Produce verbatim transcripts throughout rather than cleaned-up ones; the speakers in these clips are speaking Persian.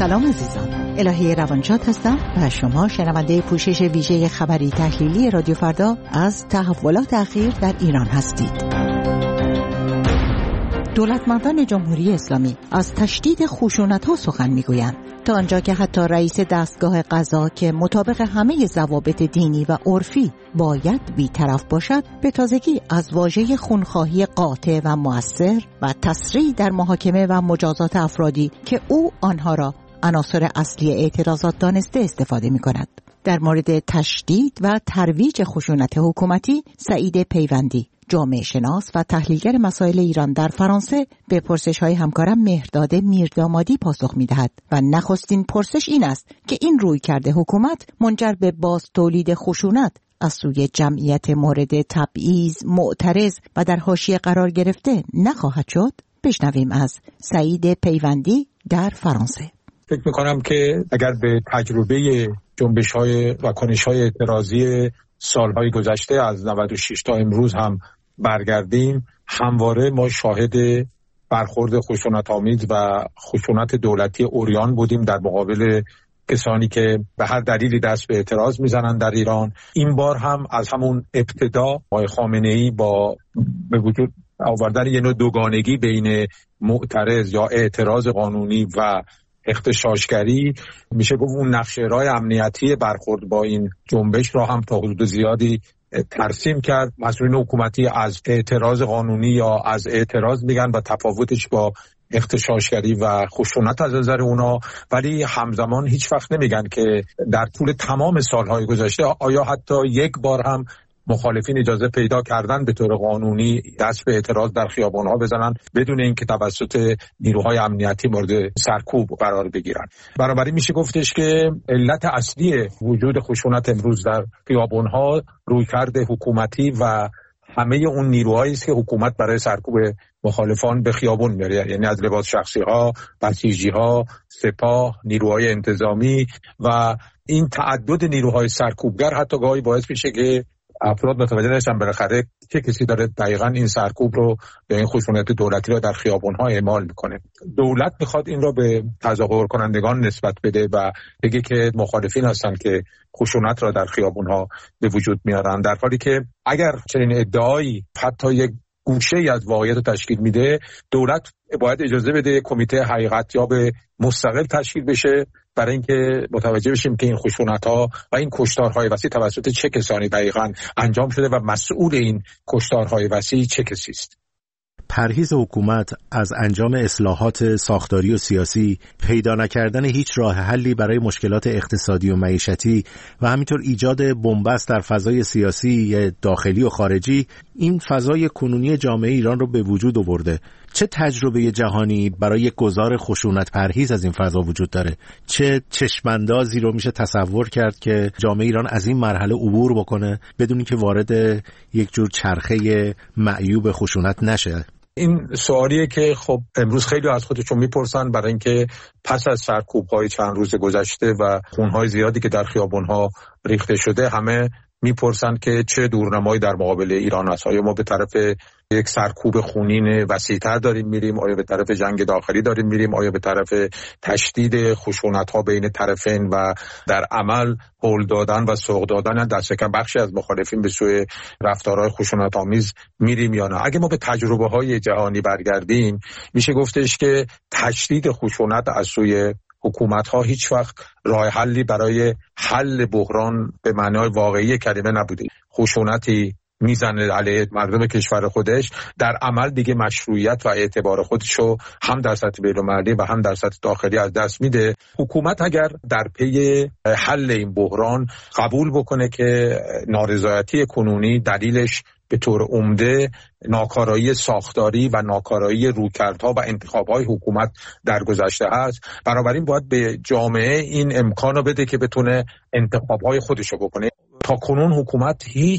سلام عزیزان، الهی روانشاد هستم و شما شنونده پوشش ویژه خبری تحلیلی رادیو فردا از تحولات اخیر در ایران هستید. دولتمندان جمهوری اسلامی از تشدید خشونت‌ها سخن می‌گویند، تا آنجا که حتی رئیس دستگاه قضا که مطابق همه ضوابط دینی و عرفی باید بی‌طرف باشد، به تازگی از واژه خونخواهی قاطع و مؤثر و تسریع در محاکمه و مجازات افرادی که او آنها را عناصر اصلی اعتراضات دانسته استفاده می‌کند. در مورد تشدید و ترویج خشونت حکومتی، سعید پیوندی، جامعه شناس و تحلیلگر مسائل ایران در فرانسه، به پرسش‌های همکارم مهرداد میردامادی پاسخ می‌دهد و نخستین پرسش این است که این رویکرد حکومت منجر به باز تولید خشونت از سوی جمعیت مورد تبعیض، معترض و در حاشیه قرار گرفته نخواهد شد؟ بشنویم از سعید پیوندی در فرانسه. فکر می‌کنم که اگر به تجربه جنبش‌های و کنش‌های اعتراضی سالهای گذشته از نود و شش تا امروز هم برگردیم، همواره ما شاهد برخورد خشونت‌آمیز و خشونت دولتی عریان بودیم در مقابل کسانی که به هر دلیلی دست به اعتراض میزنن در ایران. این بار هم از همون ابتدا آقای خامنه‌ای با به وجود آوردن یه نوع دوگانگی بین معترض یا اعتراض قانونی و اغتشاشگری، میشه گفت اون نقشه راه امنیتی برخورد با این جنبش را هم تا حدود زیادی ترسیم کرد. مسئولین حکومتی از اعتراض قانونی یا از اعتراض میگن و تفاوتش با اغتشاشگری و خشونت از نظر اونا، ولی همزمان هیچ وقت نمیگن که در طول تمام سالهای گذشته آیا حتی یک بار هم مخالفین اجازه پیدا کردن به طور قانونی دست به اعتراض در خیابان‌ها بزنن بدون اینکه توسط نیروهای امنیتی مورد سرکوب قرار بگیرن. بنابراین میشه گفتش که علت اصلی وجود خشونت امروز در خیابان‌ها رویکرد حکومتی و همه اون نیروهایی است که حکومت برای سرکوب مخالفان به خیابان میاره، یعنی از لباس شخصی‌ها، بسیجی‌ها، سپاه، نیروهای انتظامی و این تعدد نیروهای سرکوبگر حتی گاهی باعث میشه که افراد متوجه نشن بالاخره چه کسی داره دقیقاً این سرکوب رو یا این خشونت دولتی رو در خیابان‌ها اعمال میکنه. دولت میخواد این رو به تظاهر کنندگان نسبت بده و بگه که مخالفین هستن که خشونت را در خیابان‌ها به وجود میارن، در حالی که اگر چنین ادعایی حتی یک گوشه‌ای از واقعیت رو تشکیل میده، دولت باید اجازه بده کمیته حقیقت یا به مستقل تشکیل بشه برای اینکه متوجه بشیم که این خشونت‌ها و این کشتارهای وسیع توسط چه کسانی دقیقاً انجام شده و مسئول این کشتارهای وسیع چه کسی است. پرهیز حکومت از انجام اصلاحات ساختاری و سیاسی، پیدا نکردن هیچ راه حلی برای مشکلات اقتصادی و معیشتی و همینطور ایجاد بنبست در فضای سیاسی داخلی و خارجی، این فضای کنونی جامعه ایران رو به وجود آورده. چه تجربه جهانی برای گذار خشونت پرهیز از این فضا وجود داره؟ چه چشماندازی رو میشه تصور کرد که جامعه ایران از این مرحله عبور بکنه بدون که وارد یک جور چرخه معیوب خشونت نشه؟ این سوالیه که خب امروز خیلی از خودشون میپرسن، برای اینکه پس از سرکوب‌های چند روز گذشته و خونهای زیادی که در خیابان‌ها ریخته شده، همه میپرسن که چه دورنمایی در مقابل ایران است. آیا ما به طرف یک سرکوب خونین وسیع‌تر داریم میریم؟ آیا به طرف جنگ داخلی داریم میریم؟ آیا به طرف تشدید خشونت‌ها بین طرفین و در عمل هول دادن و سوق دادن دست کم بخشی از مخالفین به سوی رفتارهای خشونت‌آمیز میریم یا نه؟ اگه ما به تجربه‌های جهانی برگردیم، میشه گفتش که تشدید خشونت از سوی حکومت‌ها هیچ وقت راه حلی برای حل بحران به معنای واقعی کلمه نبوده. خشونتی میزنه علیه مردم کشور خودش، در عمل دیگه مشروعیت و اعتبار خودشو هم در سطح بین‌المللی و هم در سطح داخلی از دست میده. حکومت اگر در پی حل این بحران قبول بکنه که نارضایتی کنونی دلیلش به طور عمده ناکارایی ساختاری و ناکارایی رویکردها و انتخاب‌های حکومت در گذشته هست، بنابراین باید به جامعه این امکان رو بده که بتونه انتخاب‌های خودش رو بکنه. تا کنون حکومت هیچ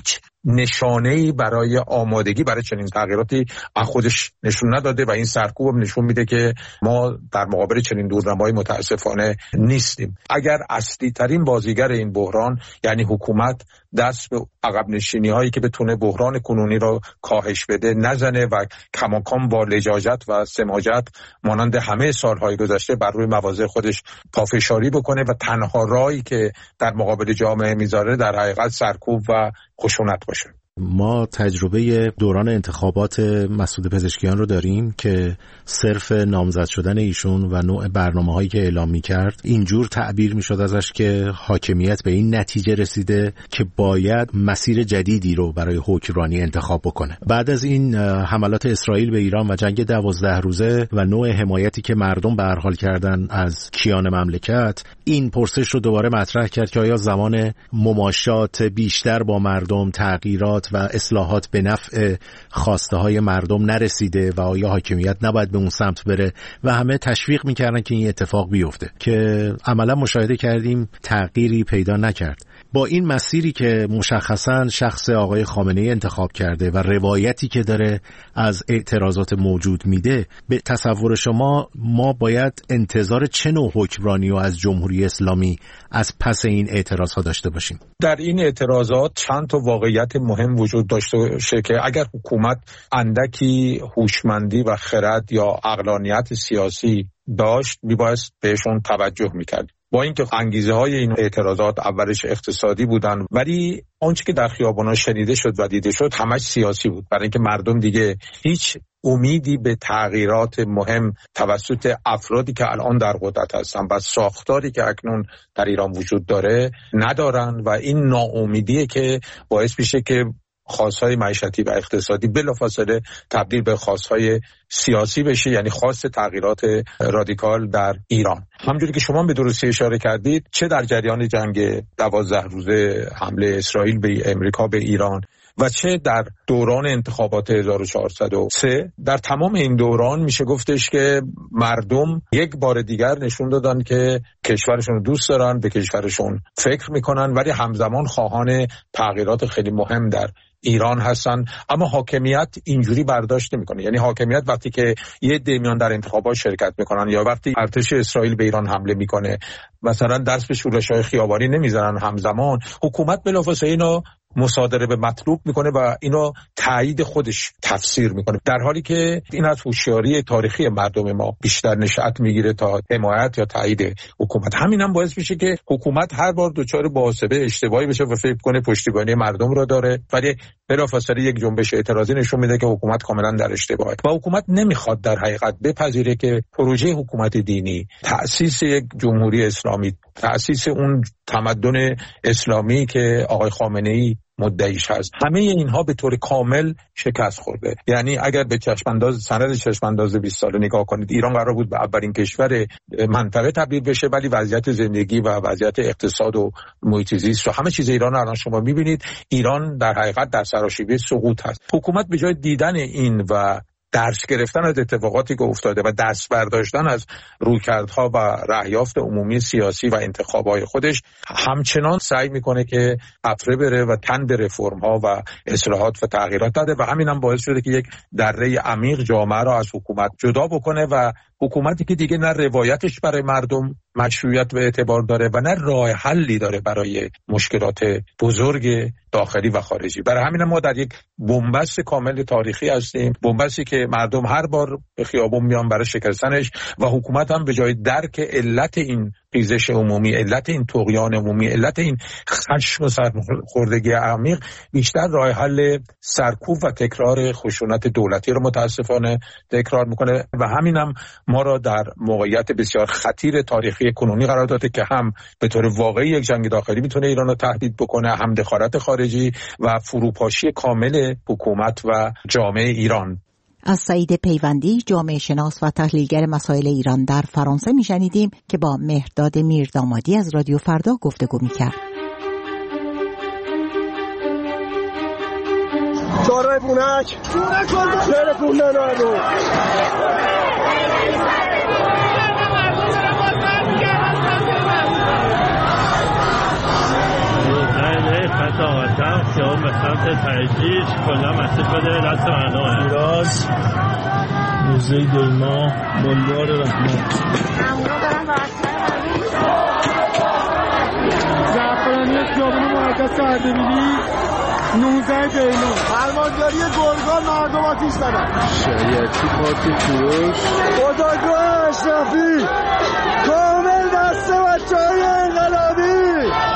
نشانه‌ای برای آمادگی برای چنین تغییراتی از خودش نشون نداده و این سرکوب نشون میده که ما در مقابل چنین دورنمایی متاسفانه نیستیم. اگر اصلی ترین بازیگر این بحران یعنی حکومت دست به عقب نشینی هایی که بتونه بحران کنونی رو کاهش بده نزنه و کماکان با لجاجت و سماجت مانند همه سالهای گذشته بر روی مواضع خودش پافشاری بکنه و تنها راهی که در مقابل جامعه میذاره در حقیقت سرکوب و خشونت باشه. ما تجربه دوران انتخابات مسعود پزشکیان رو داریم که صرف نامزد شدن ایشون و نوع برنامه‌هایی که اعلام می‌کرد اینجور تعبیر می‌شد ازش که حاکمیت به این نتیجه رسیده که باید مسیر جدیدی رو برای حکمرانی انتخاب بکنه. بعد از این حملات اسرائیل به ایران و جنگ دوازده روزه و نوع حمایتی که مردم به هر حال کردن از کیان مملکت، این پرسش رو دوباره مطرح کرد که آیا زمان مماشات بیشتر با مردم، تغییرات و اصلاحات به نفع خواسته های مردم نرسیده و آیا حاکمیت نباید به اون سمت بره و همه تشویق میکردن که این اتفاق بیفته که عملا مشاهده کردیم تغییری پیدا نکرد. با این مسیری که مشخصاً شخص آقای خامنه‌ای انتخاب کرده و روایتی که داره از اعتراضات موجود میده، به تصور شما ما باید انتظار چه نوع حکمرانی و از جمهوری اسلامی از پس این اعتراضات داشته باشیم؟ در این اعتراضات چند تا واقعیت مهم وجود داشته باشه که اگر حکومت اندکی هوشمندی و خرد یا عقلانیت سیاسی داشت میبایست بهشون توجه میکرد. با اینکه انگیزه های این اعتراضات اولش اقتصادی بودن ولی آنچه که در خیابان‌ها شنیده شد و دیده شد همش سیاسی بود، برای اینکه مردم دیگه هیچ امیدی به تغییرات مهم توسط افرادی که الان در قدرت هستن و ساختاری که اکنون در ایران وجود داره ندارن و این ناامیدیه که باعث میشه که خواستهای معیشتی و اقتصادی بلافاصله تبدیل به خواستهای سیاسی بشه، یعنی خواست تغییرات رادیکال در ایران. همونجوری که شما به درستی اشاره کردید، چه در جریان جنگ دوازده روزه حمله اسرائیل به امریکا به ایران و چه در دوران انتخابات هزار و چهارصد و سه، در تمام این دوران میشه گفتش که مردم یک بار دیگر نشون دادن که کشورشون رو دوست دارن، به کشورشون فکر میکنن ولی همزمان خواهان تغییرات خیلی مهم در ایران هستن. اما حاکمیت اینجوری برداشت نمیکنه، یعنی حاکمیت وقتی که یه عده میان در انتخابات شرکت میکنن یا وقتی ارتش اسرائیل به ایران حمله میکنه مثلا دست به شورش‌های خیابانی نمیزنن، همزمان حکومت بلافاصله اینو مصادره به مطلوب میکنه و اینو تایید خودش تفسیر میکنه، در حالی که این از هوشیاری تاریخی مردم ما بیشتر نشأت میگیره تا حمایت یا تایید حکومت. همین هم باعث میشه که حکومت هر بار دچار محاسبه اشتباهی بشه و فکر کنه پشتیبانی مردم رو داره ولی بلافاصله یک جنبش اعتراضی نشون میده که حکومت کاملا در اشتباهه و حکومت نمیخواد در حقیقت بپذیره که پروژه حکومت دینی، تأسیس یک جمهوری اسلامی، تأسیس اون تمدن اسلامی که آقای خامنه‌ای مدعیش هست، همه اینها به طور کامل شکست خورده. یعنی اگر به چشمانداز سند چشمانداز بیست ساله نگاه کنید، ایران قرار بود به اولین کشور منطقه تبدیل بشه ولی وضعیت زندگی و وضعیت اقتصاد و محیط زیست و همه چیز ایران الان شما می‌بینید ایران در حقیقت در سراشیبی سقوط هست. حکومت به جای دیدن این و درس گرفتن از اتفاقاتی که افتاده و دست برداشتن از رویکردها و رهیافت عمومی سیاسی و انتخابات خودش همچنان سعی میکنه که قطره بره و تن به رفرم‌ها و اصلاحات و تغییرات داده و همین هم باعث شده که یک دره عمیق جامعه را از حکومت جدا بکنه و حکومتی که دیگه نه روایتش برای مردم مشروعیت و اعتبار داره و نه راه حلی داره برای مشکلات بزرگ داخلی و خارجی. برای همین ما در یک بنبست کامل تاریخی هستیم، بنبستی که مردم هر بار به خیابون میان برای شکستنش و حکومت هم به جای درک علت این خیزش عمومی، علت این طغیان عمومی، علت این خشم و سرخوردگی عمیق، بیشتر راه حل سرکوب و تکرار خشونت دولتی رو متاسفانه تکرار میکنه و همین هم ما را در موقعیت بسیار خطیر تاریخی کنونی قرار داده که هم به طور واقعی یک جنگ داخلی میتونه ایران رو تهدید بکنه، هم دخالت خارجی و فروپاشی کامل حکومت و جامعه ایران. از سعید پیوندی، جامعه شناس و تحلیلگر مسائل ایران در فرانسه میشنیدیم که با مهرداد میردامادی از رادیو فردا گفتگو میکرد. چهارراه پونک چهره پونه نارو ساعتم خیام به سمت ترجیش کلا مسیح بده دست مردم شیراز موزه دیما بلوار رحمت امرو دارم با زعفرانی خیابون مرکز اردبیلی نوزده دیما فرمانداری گرگان مردم آتیش زدن شریعتی پارک کوروش خداگاه اشرفی کامل دست بچه های انقلابی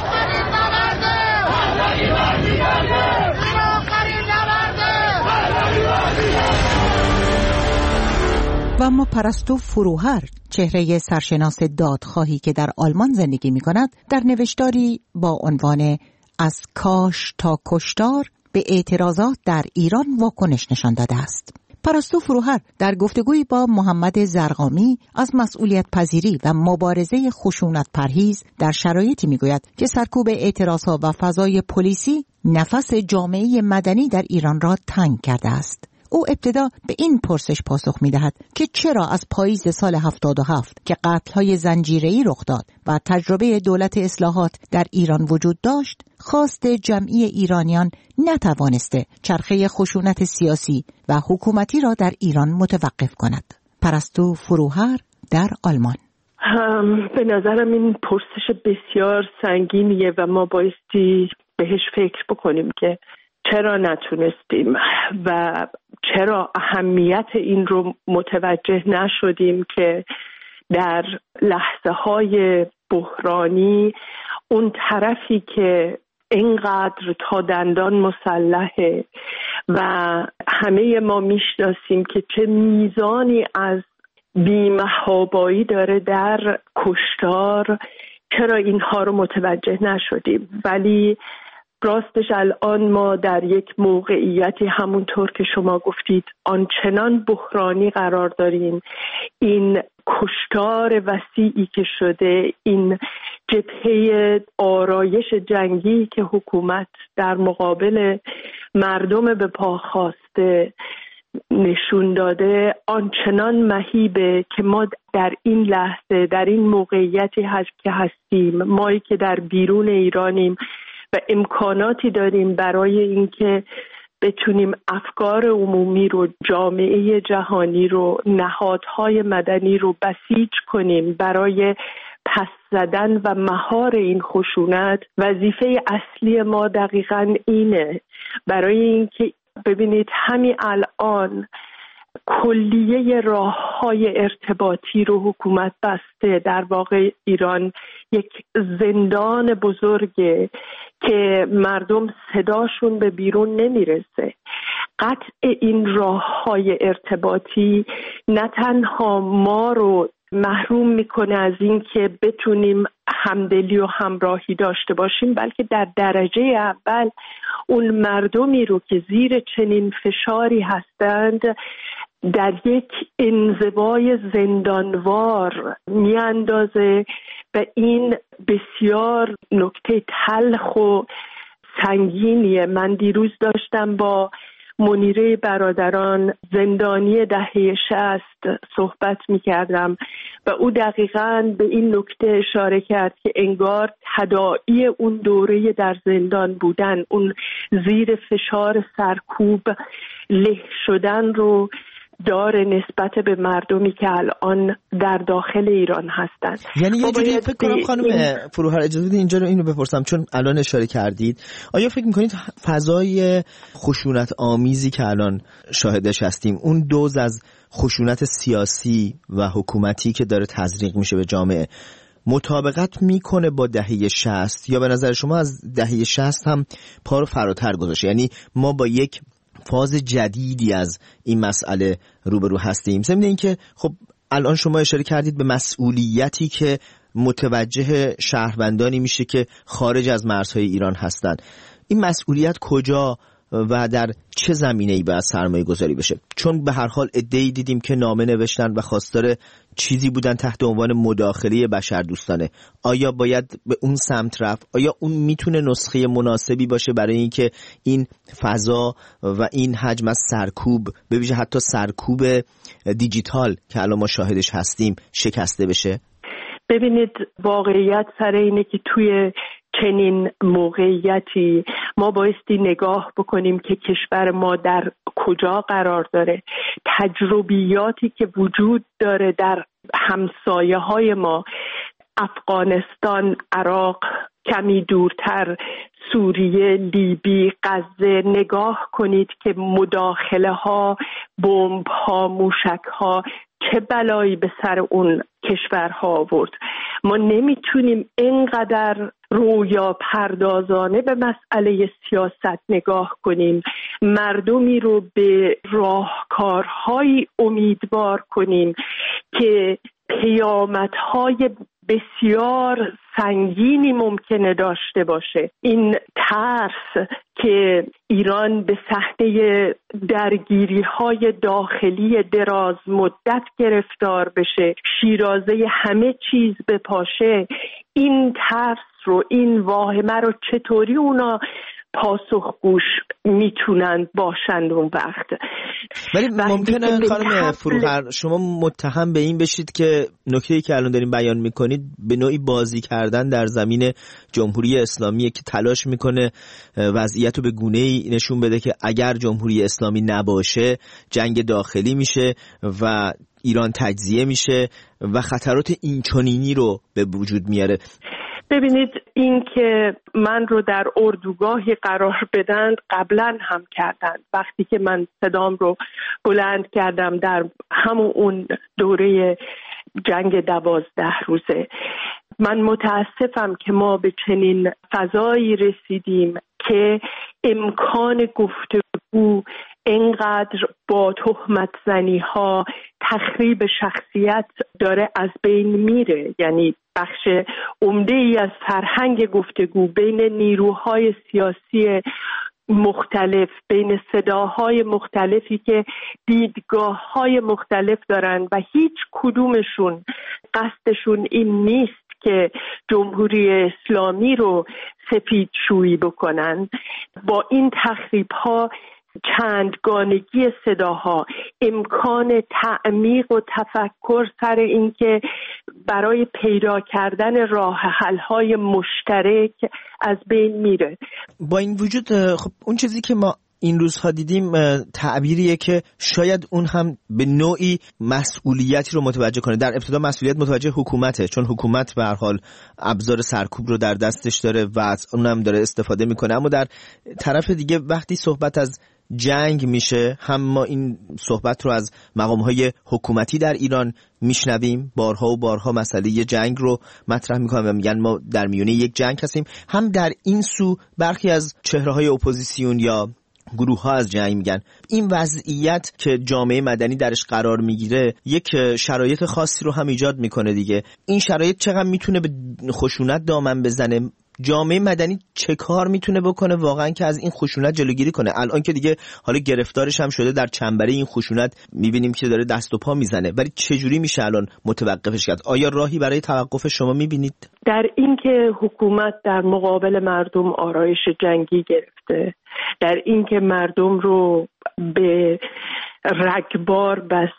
و اما پرستو فروهر، چهره سرشناس دادخواهی که در آلمان زندگی می کند، در نوشتاری با عنوان از کاش تا کشتار به اعتراضات در ایران واکنش نشان داده است. پرستو فروهر در گفتگویی با محمد زرقامی از مسئولیت پذیری و مبارزه خشونت پرهیز در شرایطی میگوید که سرکوب اعتراضها و فضای پلیسی نفس جامعه مدنی در ایران را تنگ کرده است. او ابتدا به این پرسش پاسخ می‌دهد که چرا از پاییز سال هفتاد و هفت که قتل‌های زنجیره‌ای رخ داد و تجربه دولت اصلاحات در ایران وجود داشت، خواست جمعی ایرانیان نتوانسته چرخه خشونت سیاسی و حکومتی را در ایران متوقف کند. پرستو فروهر در آلمان: به نظرم این پرسش بسیار سنگینیه و ما بایستی بهش فکر بکنیم که چرا نتونستیم و چرا اهمیت این رو متوجه نشدیم که در لحظه های بحرانی اون طرفی که اینقدر تا دندان مسلحه و همه ما میشناسیم که چه میزانی از بی‌محابایی داره در کشتار، چرا اینها رو متوجه نشدیم. ولی راستش الان ما در یک موقعیتی همونطور که شما گفتید آنچنان بحرانی قرار داریم. این کشتار وسیعی که شده، این جبهه آرایش جنگی که حکومت در مقابل مردم به پا خواسته نشون داده، آنچنان مهیبه که ما در این لحظه، در این موقعیتی هست که هستیم، مایی که در بیرون ایرانیم و امکاناتی داریم برای اینکه بتونیم افکار عمومی رو، جامعه جهانی رو، نهادهای مدنی رو بسیج کنیم برای پس زدن و مهار این خشونت. وظیفه اصلی ما دقیقاً اینه، برای اینکه ببینید همین الان کلیه راه‌های ارتباطی رو حکومت بسته. در واقع ایران یک زندان بزرگه که مردم صداشون به بیرون نمیرسه. قطع این راه‌های ارتباطی نه تنها ما رو محروم میکنه از این که بتونیم همدلی و همراهی داشته باشیم، بلکه در درجه اول اون مردمی رو که زیر چنین فشاری هستند در یک انزوای زندانوار میاندازه و این بسیار نکته تلخ و سنگینیه. من دیروز داشتم با منیره برادران زندانی دهه شصت صحبت می کردم و او دقیقاً به این نکته اشاره کرد که انگار تداعی اون دوره در زندان بودن، اون زیر فشار سرکوب له شدن رو داره نسبت به مردمی که الان در داخل ایران هستند. یعنی یه جوری فکر کنم خانم فروهر اجازه بدید اینجا رو اینو بپرسم، چون الان اشاره کردید، آیا فکر میکنید فضای خشونت آمیزی که الان شاهدش هستیم، اون دوز از خشونت سیاسی و حکومتی که داره تزریق میشه به جامعه، مطابقت میکنه با دهه شصت، یا به نظر شما از دهه شصت هم پا رو فراتر گذاشته؟ یعنی ما با یک فاز جدیدی از این مسئله روبرو هستیم. ضمن اینکه خب الان شما اشاره کردید به مسئولیتی که متوجه شهروندانی میشه که خارج از مرزهای ایران هستند. این مسئولیت کجا و در چه زمینه‌ای باید سرمایه گذاری بشه؟ چون به هر حال عده‌ای دیدیم که نامه نوشتن و خواستار چیزی بودن تحت عنوان مداخله بشردوستانه. آیا باید به اون سمت رفت؟ آیا اون میتونه نسخه مناسبی باشه برای اینکه این فضا و این حجم از سرکوب، به ویژه حتی سرکوب دیجیتال که الان ما شاهدش هستیم، شکسته بشه؟ ببینید واقعیت سر اینه که توی چنین موقعیتی ما بایستی نگاه بکنیم که کشور ما در کجا قرار داره، تجربیاتی که وجود داره در همسایه های ما، افغانستان، عراق، کمی دورتر سوریه، لیبی، غزه، نگاه کنید که مداخله ها، بمب ها، موشک ها چه بلایی به سر اون کشورها آورد. ما نمیتونیم اینقدر رویا پردازانه به مسئله سیاست نگاه کنیم، مردمی رو به راهکارهایی امیدوار کنیم که پیامدهای بسیار سنگینی ممکنه داشته باشه. این ترس که ایران به صحنه درگیری‌های داخلی دراز مدت گرفتار بشه، شیرازه همه چیز بپاشه، این ترس رو، این واهمه رو چطوری اونا پاسخگوش میتونن باشند اون وقت؟ ولی ممکنه خانم فروهر شما متهم به این بشید که نکته‌ای که الان دارین بیان میکنید به نوعی بازی کردن در زمین جمهوری اسلامی که تلاش میکنه وضعیت رو به گونه‌ای نشون بده که اگر جمهوری اسلامی نباشه جنگ داخلی میشه و ایران تجزیه میشه و خطرات اینچنینی رو به وجود میاره. ببینید، این که من رو در اردوگاهی قرار بدند قبلا هم کردند. وقتی که من صدام رو بلند کردم در همون اون دوره جنگ دوازده روزه، من متاسفم که ما به چنین فضایی رسیدیم که امکان گفتگو اینقدر با تهمت زنی ها، تخریب شخصیت داره از بین میره. یعنی بخش عمده ای از فرهنگ گفتگو بین نیروهای سیاسی مختلف، بین صداهای مختلفی که دیدگاه‌های مختلف دارن و هیچ کدومشون قصدشون این نیست که جمهوری اسلامی رو سفیدشویی بکنن، با این تخریب‌ها، چندگانگی صداها، امکان تعمیق و تفکر سر این که برای پیدا کردن راه حل‌های مشترک از بین میره. با این وجود خب اون چیزی که ما این روزها دیدیم تعبیریه که شاید اون هم به نوعی مسئولیتی رو متوجه کنه. در ابتدا مسئولیت متوجه حکومته، چون حکومت به هر حال ابزار سرکوب رو در دستش داره و از اونم داره استفاده میکنه. اما در طرف دیگه وقتی صحبت از جنگ میشه، هم ما این صحبت رو از مقام‌های حکومتی در ایران میشنویم، بارها و بارها مسئله جنگ رو مطرح میکنن و میگن ما در میونه یک جنگ هستیم. هم در این سو برخی از چهره‌های اپوزیسیون یا گروه ها از جنگ میگن. این وضعیت که جامعه مدنی درش قرار میگیره یک شرایط خاصی رو هم ایجاد میکنه دیگه. این شرایط چقدر میتونه به خشونت دامن بزنه؟ جامعه مدنی چه کار میتونه بکنه واقعا که از این خشونت جلوگیری کنه؟ الان که دیگه حالا گرفتارش هم شده در چنبره این خشونت، میبینیم که داره دست و پا میزنه، ولی چجوری میشه الان متوقفش کرد؟ آیا راهی برای توقف شما میبینید؟ در این که حکومت در مقابل مردم آرایش جنگی گرفته، در این که مردم رو به رگبار بسته،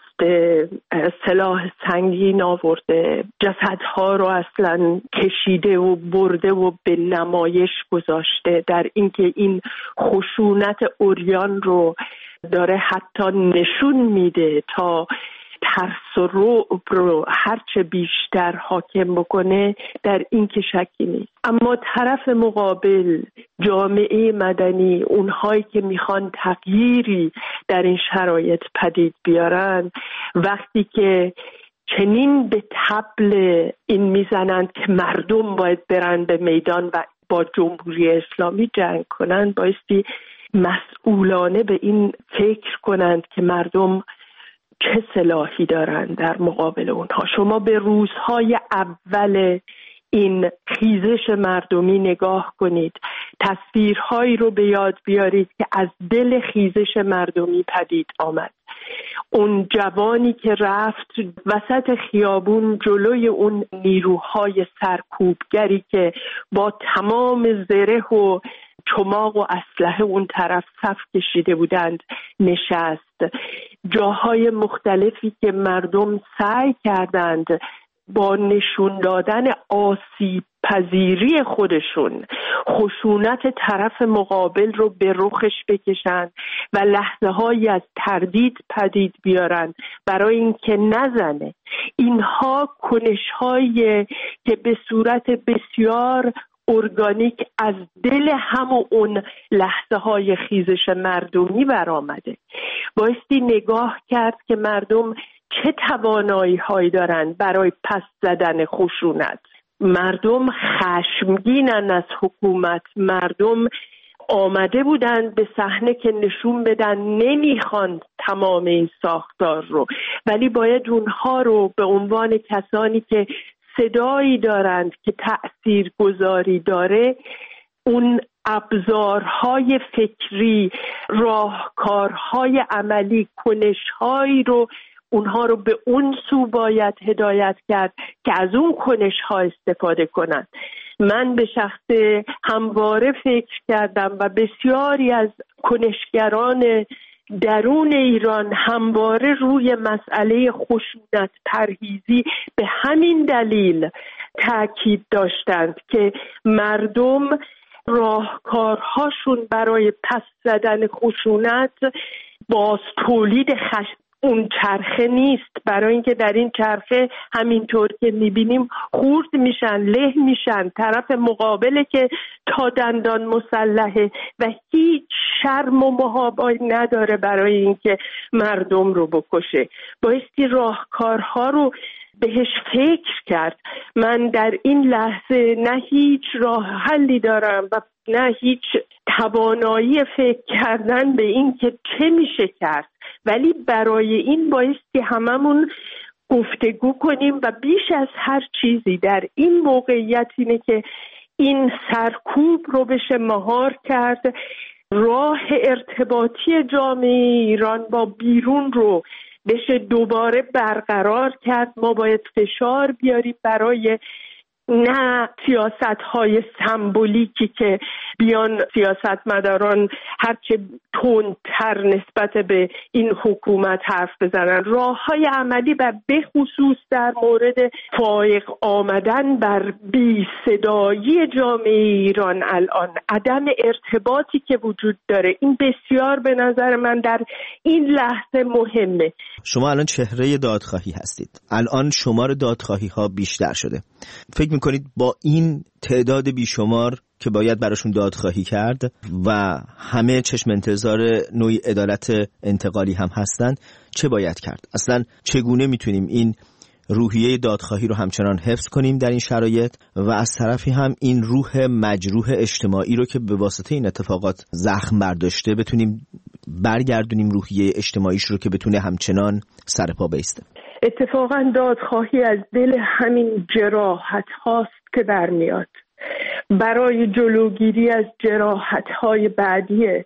سلاح سنگین آورده، جسدها رو اصلا کشیده و برده و به نمایش گذاشته، در این که این خشونت عریان رو داره حتی نشون میده تا ترس و رعب رو هرچه بیشتر حاکم بکنه، در این که شکی نیست. اما طرف مقابل، جامعه مدنی، اونهایی که میخوان تغییری در این شرایط پدید بیارن، وقتی که چنین به طبل این میزنند که مردم باید برن به میدان و با جمهوری اسلامی جنگ کنند، بایستی مسئولانه به این فکر کنند که مردم چه سلاحی دارن در مقابل اونها. شما به روزهای اول این خیزش مردمی نگاه کنید، تصویرهایی رو به یاد بیارید که از دل خیزش مردمی پدید آمد. اون جوانی که رفت وسط خیابون جلوی اون نیروهای سرکوبگری که با تمام زره و چماق و اسلحه اون طرف صف کشیده بودند نشست. جاهای مختلفی که مردم سعی کردند با نشون دادن آسیب پذیری خودشون خشونت طرف مقابل رو به رخش بکشن و لحظه هایی از تردید پدید بیارن برای اینکه نزنه. اینها کنش هایی که به صورت بسیار ارگانیک از دل همون اون لحظه های خیزش مردمی برآمده. بایستی نگاه کرد که مردم چه توانایی هایی دارن برای پس زدن خشونت. مردم خشمگینن از حکومت، مردم آمده بودن به صحنه که نشون بدن نمیخوان تمام این ساختار رو، ولی باید اونها رو به عنوان کسانی که صدایی دارند که تأثیر گذاری داره، اون ابزارهای فکری، راهکارهای عملی، کنشهایی رو اونها رو به اون سو باید هدایت کرد که از اون کنشها استفاده کنند. من به شخص همواره فکر کردم و بسیاری از کنشگران درون ایران همواره روی مسئله خشونت پرهیزی به همین دلیل تاکید داشتند که مردم راهکارهاشون برای پس زدن خشونت باز تولید خشم اون چرخه نیست، برای اینکه در این چرخه همینطور که میبینیم خورد میشن، له میشن، طرف مقابله که تا دندان مسلحه و هیچ شرم و محابایی نداره برای اینکه مردم رو بکشه. بایستی راهکارها رو بهش فکر کرد. من در این لحظه نه هیچ راه حلی دارم و نه هیچ توانایی فکر کردن به این که چه میشه کرد، ولی برای این بایستی هممون گفتگو کنیم و بیش از هر چیزی در این موقعیت اینه که این سرکوب رو بشه مهار کرد، راه ارتباطی جامعه ایران با بیرون رو بشه دوباره برقرار کرد. ما باید فشار بیاریم برای نه سیاست‌های سمبولیکی که بیان سیاستمداران هرچه تندتر نسبت به این حکومت حرف بزنن، راه‌های عملی و به خصوص در مورد فائق آمدن بر بی صدایی جامعه ایران الان، عدم ارتباطی که وجود داره، این بسیار به نظر من در این لحظه مهمه. شما الان چهره دادخواهی هستید، الان شمار دادخواهی ها بیشتر شده. فکر میکنید با این تعداد بیشمار که باید براشون دادخواهی کرد و همه چشم انتظار نوعی عدالت انتقالی هم هستند، چه باید کرد؟ اصلا چگونه میتونیم این روحیه دادخواهی رو همچنان حفظ کنیم در این شرایط و از طرفی هم این روح مجروح اجتماعی رو که به واسطه این اتفاقات زخم برداشته بتونیم برگردونیم روحیه اجتماعیش رو که بتونه همچنان سر پا بایسته؟ اتفاقا دادخواهی از دل همین جراحت هاست که برمیاد، برای جلوگیری از جراحت های بعدیه.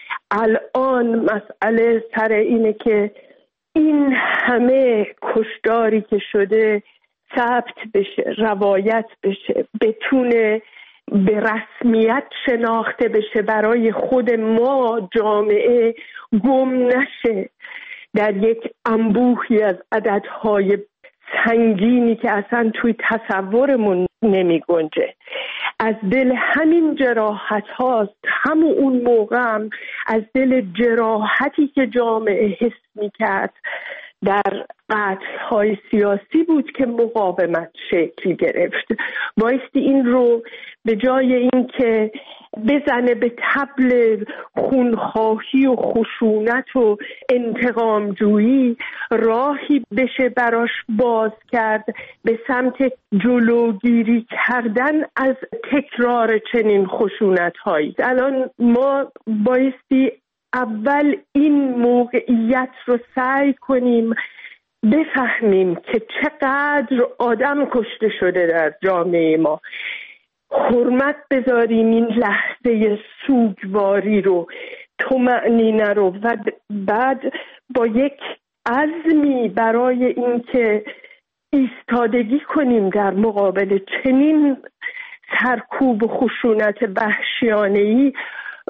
الان مسئله سر اینه که این همه کشداری که شده ثبت بشه، روایت بشه، بتونه به رسمیت شناخته بشه، برای خود ما جامعه گم نشه در یک انبوهی از عددهای سنگینی که اصلا توی تصورمون نمی گنجه. از دل همین جراحت هاست، همون اون موقع هم از دل جراحتی که جامعه حس می کرد در قتل های سیاسی بود که مقاومت شکل گرفت. بایستی این رو به جای این که بزنه به طبل خونخواهی و خشونت و انتقام جویی، راهی بشه براش باز کرد به سمت جلوگیری کردن از تکرار چنین خشونت هایی. الان ما بایستی اول این موقعیت رو سعی کنیم بفهمیم که چقدر آدم کشته شده در جامعه ما، حرمت بذاریم این لحظه سوگواری رو، طمأنینه رو، و بعد با یک عزمی برای اینکه ایستادگی کنیم در مقابل چنین سرکوب و خشونت وحشیانه‌ای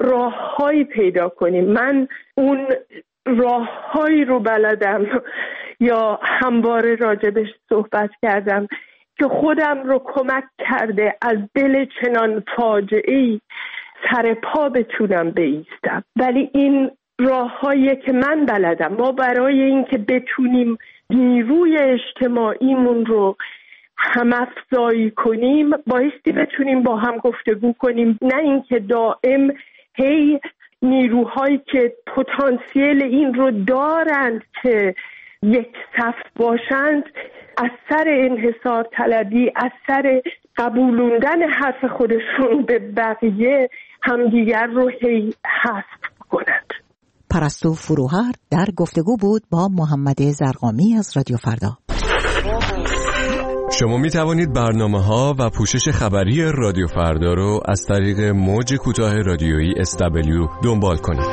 راههایی پیدا کنیم. من اون راههایی رو بلدم یا همواره راجبش صحبت کردم که خودم رو کمک کرده از دل چنان فاجعه‌ای سر پا بتونم بایستم. ولی این راه‌هایی که من بلدم، ما برای این که بتونیم نیروی اجتماعیمون رو هم افزایی کنیم بایستی بتونیم با هم گفتگو کنیم، نه اینکه دائم هی نیروهایی که پتانسیل این رو دارند که یک صف باشند از سر انحصار طلبی، از سر قبولوندن حرف خودشون به بقیه همدیگر رو هی حذف کنند. پرستو فروهر در گفتگو بود با محمد زرقامی از رادیو فردا. شما می توانید برنامه‌ها و پوشش خبری رادیو فردا رو از طریق موج کوتاه رادیویی اس دبلیو دنبال کنید.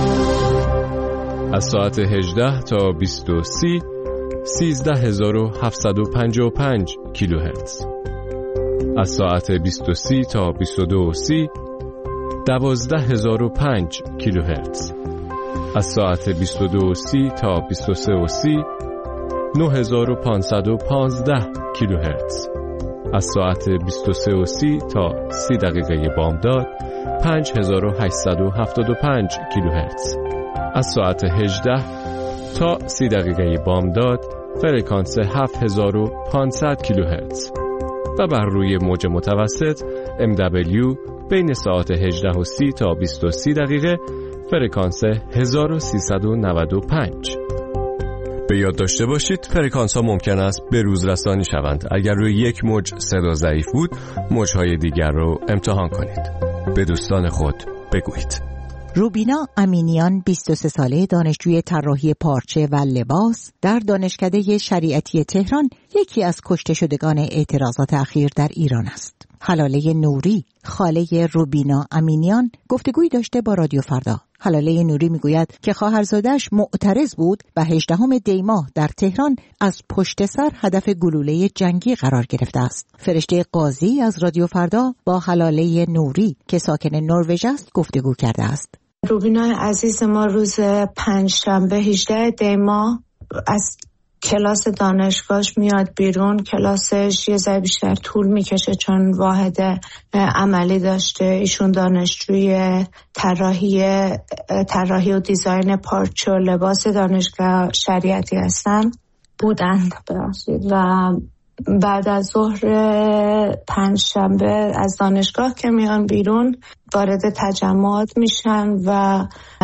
از ساعت هجده تا بیست و سه سیزده هزار و هفتصد و پنجاه و پنج کیلوهرتز. از ساعت بیست و سه تا بیست و دو سی دوازده هزار و پنج کیلوهرتز. از ساعت بیست و دو سی تا بیست و سه سی نه هزار و پانصد و پانزده کیلوهرتز. از ساعت بیست و سه سی تا سی دقیقه بامداد پنج هزار و هشتصد و هفتاد و پنج کیلوهرتز. از ساعت هجده تا سی دقیقه بامداد فرکانس هفت هزار و پانصد کیلوهرتز و بر روی موج متوسط ام دبلیو بین ساعت هجده و سی تا بیست و سه دقیقه فرکانس هزار و سیصد و نود و پنج. به یاد داشته باشید فرکانس ها ممکن است به روز رسانی شوند. اگر روی یک موج صدا ضعیف بود، موجهای دیگر رو امتحان کنید. به دوستان خود بگویید. روبینا امینیان بیست و سه ساله دانشجوی طراحی پارچه و لباس در دانشکده شریعتی تهران یکی از کشته شدگان اعتراضات اخیر در ایران است. حلاله نوری خاله روبینا امینیان گفتگویی داشته با رادیو فردا. حلاله نوری میگوید که خواهرزاده‌اش معترض بود و هجدهم دی ماه در تهران از پشت سر هدف گلوله جنگی قرار گرفته است. فرشته قاضی از رادیو فردا با حلاله نوری که ساکن نروژ است گفتگو کرده است. روبینا عزیز ما روز پنجشنبه هجدهم دی ماه از کلاس دانشگاهش میاد بیرون. کلاسش یه ذره بیشتر طول میکشه چون واحد عملی داشته. ایشون دانشجوی طراحی طراحی و دیزاین پارچه و لباس دانشگاه شریعتی هستن بودن ببخشید و بعد از ظهر پنجشنبه از دانشگاه که میان بیرون وارد تجمعات میشن و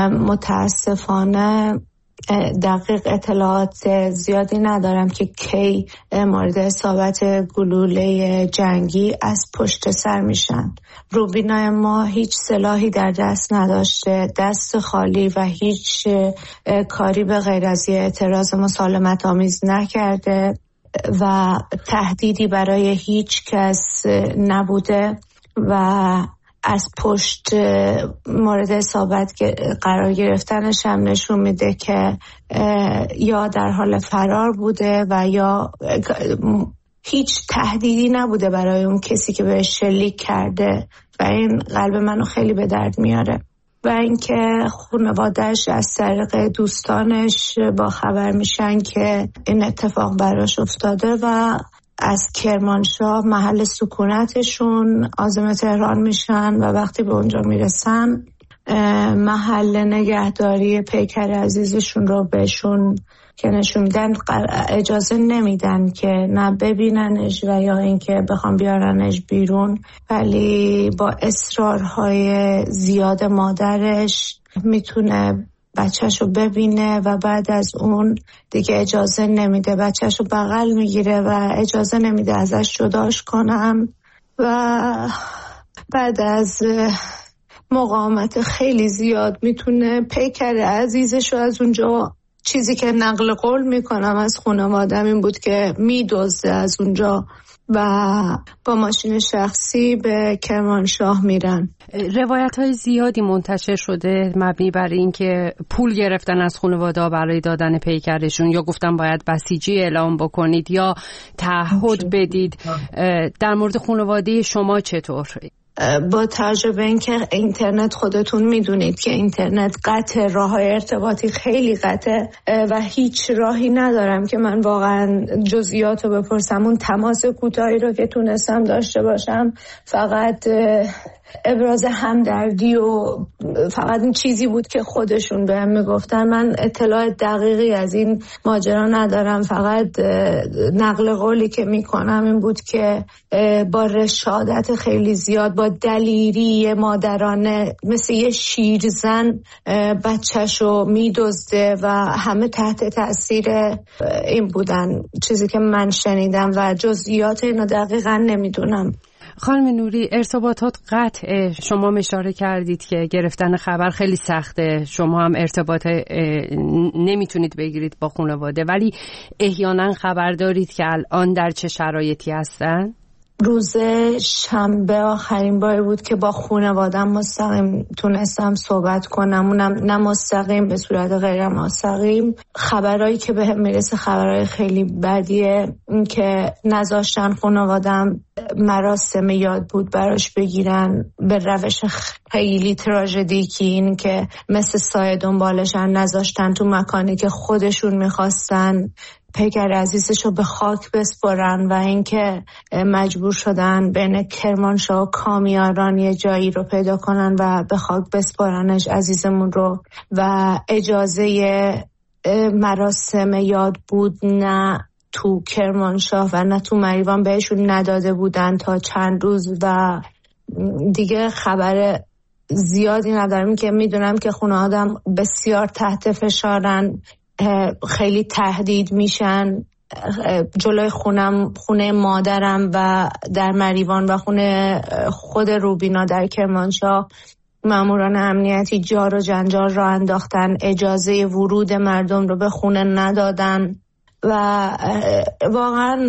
متاسفانه دقیق اطلاعات زیادی ندارم که کی مورد اصابت گلوله جنگی از پشت سر میشن. روبینا ما هیچ سلاحی در دست نداشته، دست خالی و هیچ کاری به غیر از اعتراض مسالمت آمیز نکرده و تهدیدی برای هیچ کس نبوده و از پشت مورد اصابت قرار گرفتنش هم نشون میده که یا در حال فرار بوده و یا هیچ تهدیدی نبوده برای اون کسی که بهش شلیک کرده و این قلب منو خیلی به درد میاره. و اینکه خانواده‌اش از طریق دوستانش با خبر میشن که این اتفاق براش افتاده و از کرمانشاه محل سکونتشون عازم تهران میشن و وقتی به اونجا میرسن محل نگهداری پیکر عزیزشون رو بهشون که نشون میدن اجازه نمیدن که نه ببیننش و یا اینکه بخوام بیارنش بیرون، ولی با اصرارهای زیاد مادرش میتونه بچه‌شو ببینه و بعد از اون دیگه اجازه نمیده. بچه‌شو بغل میگیره و اجازه نمیده ازش جداش کنم و بعد از مقاومت خیلی زیاد میتونه پیکر عزیزشو از اونجا، چیزی که نقل قول میکنم از خانواده‌م این بود که میدزده از اونجا و با ماشین شخصی به کرمانشاه میرن. روایت های زیادی منتشر شده مبنی بر این که پول گرفتن از خانواده برای دادن پیکرشون، یا گفتن باید بسیجی اعلام بکنید یا تعهد بدید. در مورد خانواده شما چطور؟ با توجه به اینکه اینترنت خودتون میدونید که اینترنت قطع، راه‌های ارتباطی خیلی قطع و هیچ راهی ندارم که من واقعا جزئیات رو بپرسم. اون تماس کوتاهی رو که تونستم داشته باشم فقط ابراز همدردی و فقط این چیزی بود که خودشون بهم میگفتن. من اطلاع دقیقی از این ماجرا ندارم، فقط نقل قولی که میکنم این بود که با رشادت خیلی زیاد، با دلیری مادرانه، مثل یه شیرزن بچه‌شو میدزده و همه تحت تاثیر این بودن، چیزی که من شنیدم و جزئیات اینو دقیقا نمیدونم. خانم نوری، ارتباطات قطعه. شما اشاره کردید که گرفتن خبر خیلی سخته، شما هم ارتباط نمیتونید بگیرید با خانواده، ولی احیانا خبر دارید که الان در چه شرایطی هستن؟ روز شنبه آخرین باری بود که با خانواده‌ام مستقیم تونستم صحبت کنم، اونم نه مستقیم، به صورت غیر مستقیم. خبرایی که بهم میرسه خبرای خیلی بدیه، این که نذاشتن خانواده‌ام مراسم یاد بود براش بگیرن به روش خیلی تراژدیکی، این که مثل سایه دنبالشن، نذاشتن تو مکانی که خودشون میخواستن پیکر عزیزشو به خاک بسپرن و اینکه مجبور شدن بین کرمانشاه و کامیاران یه جایی رو پیدا کنن و به خاک بسپرنش عزیزمون رو. و اجازه مراسم یاد بود نه تو کرمانشاه و نه تو مریوان بهشون نداده بودن تا چند روز و دیگه خبر زیادی ندارم که میدونم که خونه آدم بسیار تحت فشارن، خیلی تهدید میشن. جلوی خونم، خونه مادرم و در مریوان و خونه خود روبینا در کرمانشاه ماموران امنیتی جار و جنجال را انداختن، اجازه ورود مردم رو به خونه ندادن و واقعا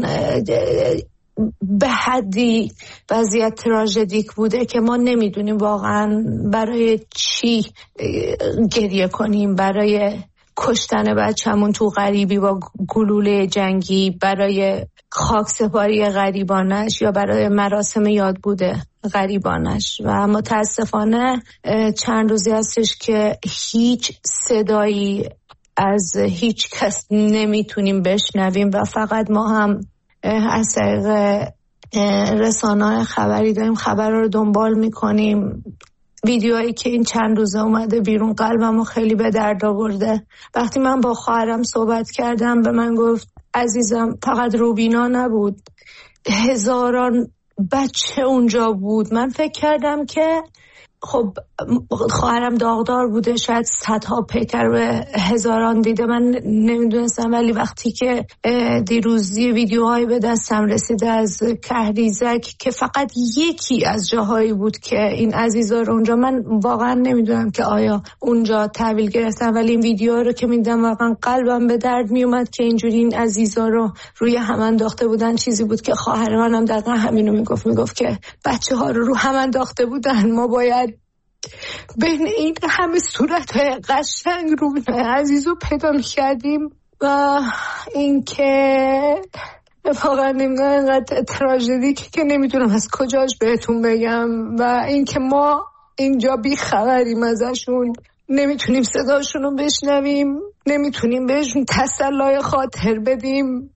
به حدی وضعیت تراژدیک بوده که ما نمیدونیم واقعا برای چی گریه کنیم، برای کشتن بچه‌مون تو غریبی با گلوله جنگی، برای خاکسپاری غریبانش یا برای مراسم یاد بوده غریبانش. و متاسفانه چند روزی هستش که هیچ صدایی از هیچ کس نمیتونیم بشنویم و فقط ما هم از طریق رسانه‌های خبری داریم خبر رو دنبال میکنیم. ویدیوهایی که این چند روزه اومده بیرون قلبمو خیلی به درد آورده. وقتی من با خواهرم صحبت کردم به من گفت عزیزم فقط روبینا نبود، هزاران بچه اونجا بود. من فکر کردم که خب خواهرم داغدار بوده، شاید صدها پیکر به هزاران دیده، من نمیدونستم. ولی وقتی که دیروزی ویدیوهایی به دستم رسیده از کهریزک که فقط یکی از جاهایی بود که این عزیزا رو اونجا، من واقعا نمیدونم که آیا اونجا تحویل گرفتن، ولی این ویدیوها رو که میدیدم واقعا قلبم به درد میومد که اینجوری این عزیزا رو روی هم انداخته بودن. چیزی بود که خواهر منم دقیقا همینو میگفت، میگفت که بچه ها رو رو هم انداخته بودن، ما باید بین این همه صورت‌های قشنگ روبینای عزیز رو پیدا می‌کردیم. و این که واقعا نمیدونم اینقدر تراژدیک که نمیدونم از کجاش بهتون بگم. و این که ما اینجا بی خبریم ازشون، نمیتونیم صداشون رو بشنویم، نمیتونیم بهشون تسلای خاطر بدیم.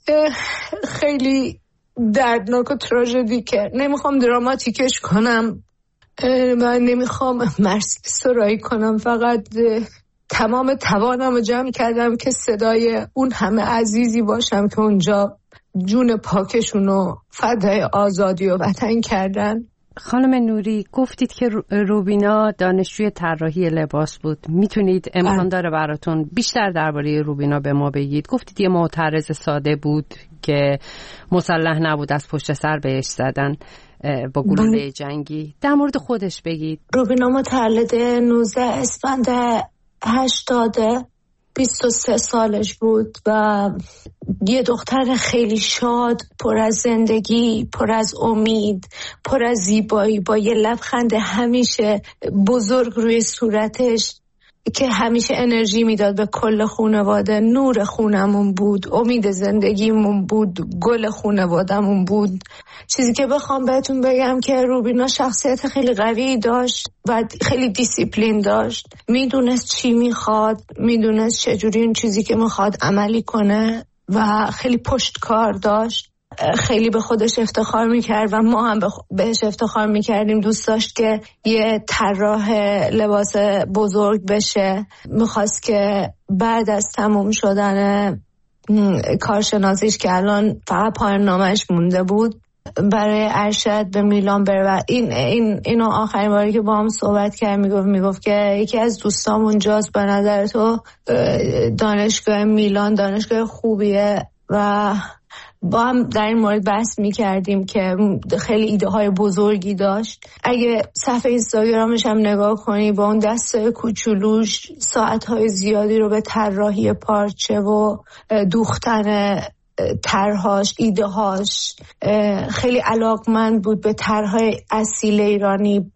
خیلی دردناک و تراژدیکه. نمیخوام دراماتیکش کنم، من نمیخوام مرسی سرایی کنم، فقط تمام توانم رو جمع کردم که صدای اون همه عزیزی باشم که اونجا جون پاکشون رو فدای آزادی و وطن کردن. خانم نوری، گفتید که روبینا دانشجوی طراحی لباس بود. میتونید امکان داره براتون بیشتر درباره روبینا به ما بگید؟ گفتید یه معترض ساده بود که مسلح نبود، از پشت سر بهش زدن با گلوله جنگی. در مورد خودش بگید. روبینا متولد نوزده اسفند هشتاد، بیست و سه سالش بود و یه دختر خیلی شاد، پر از زندگی، پر از امید، پر از زیبایی، با یه لبخند همیشه بزرگ روی صورتش. که همیشه انرژی میداد به کل خانواده. نور خونمون بود، امید زندگیمون بود، گل خانوادمون بود. چیزی که بخوام بهتون بگم که روبینا شخصیت خیلی قوی داشت و خیلی دیسیپلین داشت. میدونست چی میخواد، میدونست چجوری اون چیزی که میخواد عملی کنه و خیلی پشتکار داشت. خیلی به خودش افتخار میکرد و ما هم بهش افتخار میکردیم. دوست داشت که یه طراح لباس بزرگ بشه. میخواست که بعد از تموم شدن کارشناسیش که الان فقط پایان نامش مونده بود برای ارشد به میلان بره. و این این اینو آخرین باری که با هم صحبت کرد میگفت میگفت که یکی از دوستام اونجاست، به نظر تو دانشگاه میلان دانشگاه خوبیه. و با هم در این مورد بحث میکردیم که خیلی ایده های بزرگی داشت. اگه صفحه اینستاگرامش هم نگاه کنی با اون دستای کوچولوش ساعت های زیادی رو به طراحی پارچه و دوختن طرحاش، ایده هاش، خیلی علاقمند بود به طرحهای اصیل ایرانی،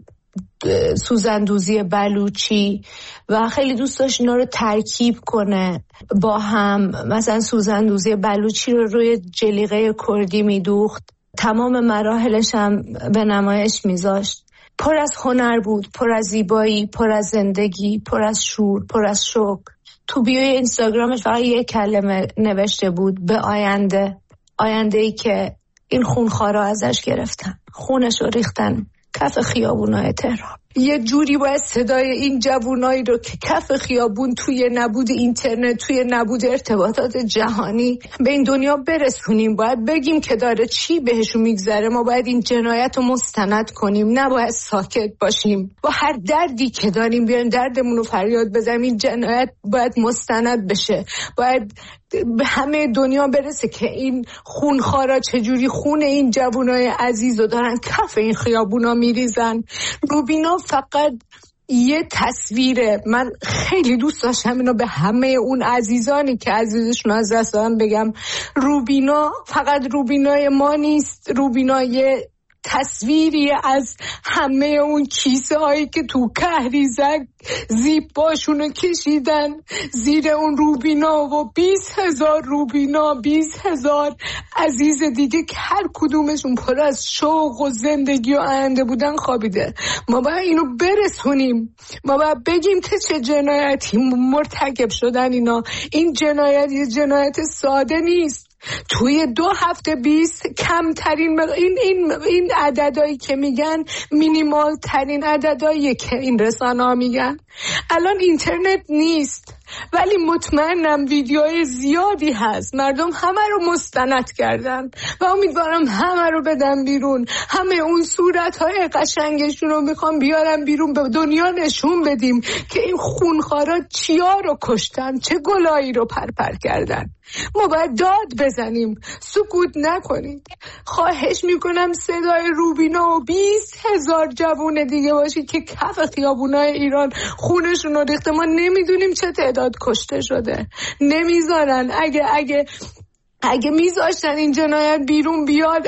سوزندوزی بلوچی و خیلی دوست داشت اینا رو ترکیب کنه با هم. مثلا سوزندوزی بلوچی رو روی جلیقه کردی میدوخت، تمام مراحلش هم به نمایش میذاشت. پر از هنر بود، پر از زیبایی، پر از زندگی، پر از شور، پر از شوق. تو بیوی اینستاگرامش فقط یک کلمه نوشته بود: به آینده. آینده‌ای که این خونخوارا ازش گرفتن، خونش رو ریختن کف خیابونای تهران. یه جوری باید صدای این جوونایی رو که کف خیابون توی نبود اینترنت، توی نبود ارتباطات جهانی به این دنیا برسونیم. باید بگیم که داره چی بهشون میگذره. ما باید این جنایت رو مستند کنیم، نباید ساکت باشیم. با هر دردی که داریم بیایم دردمون رو فریاد بزنیم. این جنایت باید مستند بشه، باید به همه دنیا برسه که این خونخوارا چجوری خون این جوونای عزیز رو دارن کف این خیابونا میریزن. روبینا فقط یه تصویره. من خیلی دوست داشتم اینو به همه اون عزیزانی که عزیزشون از دست دادن بگم: روبینا فقط روبینای ما نیست، روبینا یه تصویری از همه اون کیسه هایی که تو کهریزک زیب باشونو کشیدن زیر اون روبینا و بیس هزار روبینا، بیس هزار عزیز دیگه که هر کدومشون پر از شوق و زندگی و آینده بودن خوابیده. ما باید اینو برسونیم، ما باید بگیم که چه جنایتی مرتکب شدن اینا. این جنایت یه جنایت ساده نیست. توی دو هفته بیست کمترین مق... این این این عددایی که میگن مینیمال ترین عددایی که این رسانه ها میگن. الان اینترنت نیست ولی مطمئنم ویدیوهای زیادی هست، مردم همه رو مستند کردن و امیدوارم همه رو بدن بیرون. همه اون صورتهای قشنگشون رو میخوام بیارم بیرون، به دنیا نشون بدیم که این خونخوارا چیا رو کشتن، چه گلایی رو پرپر کردن. ما باید داد بزنیم، سکوت نکنید. خواهش میکنم صدای روبینا و بیست هزار جوون دیگه باشید که کف خیابونای ایران خونشون رو ریخته. ما نمیدونیم چه تعداد کشته شده، نمیذارن. اگه اگه اگه میذاشتن این جنایت بیرون بیاد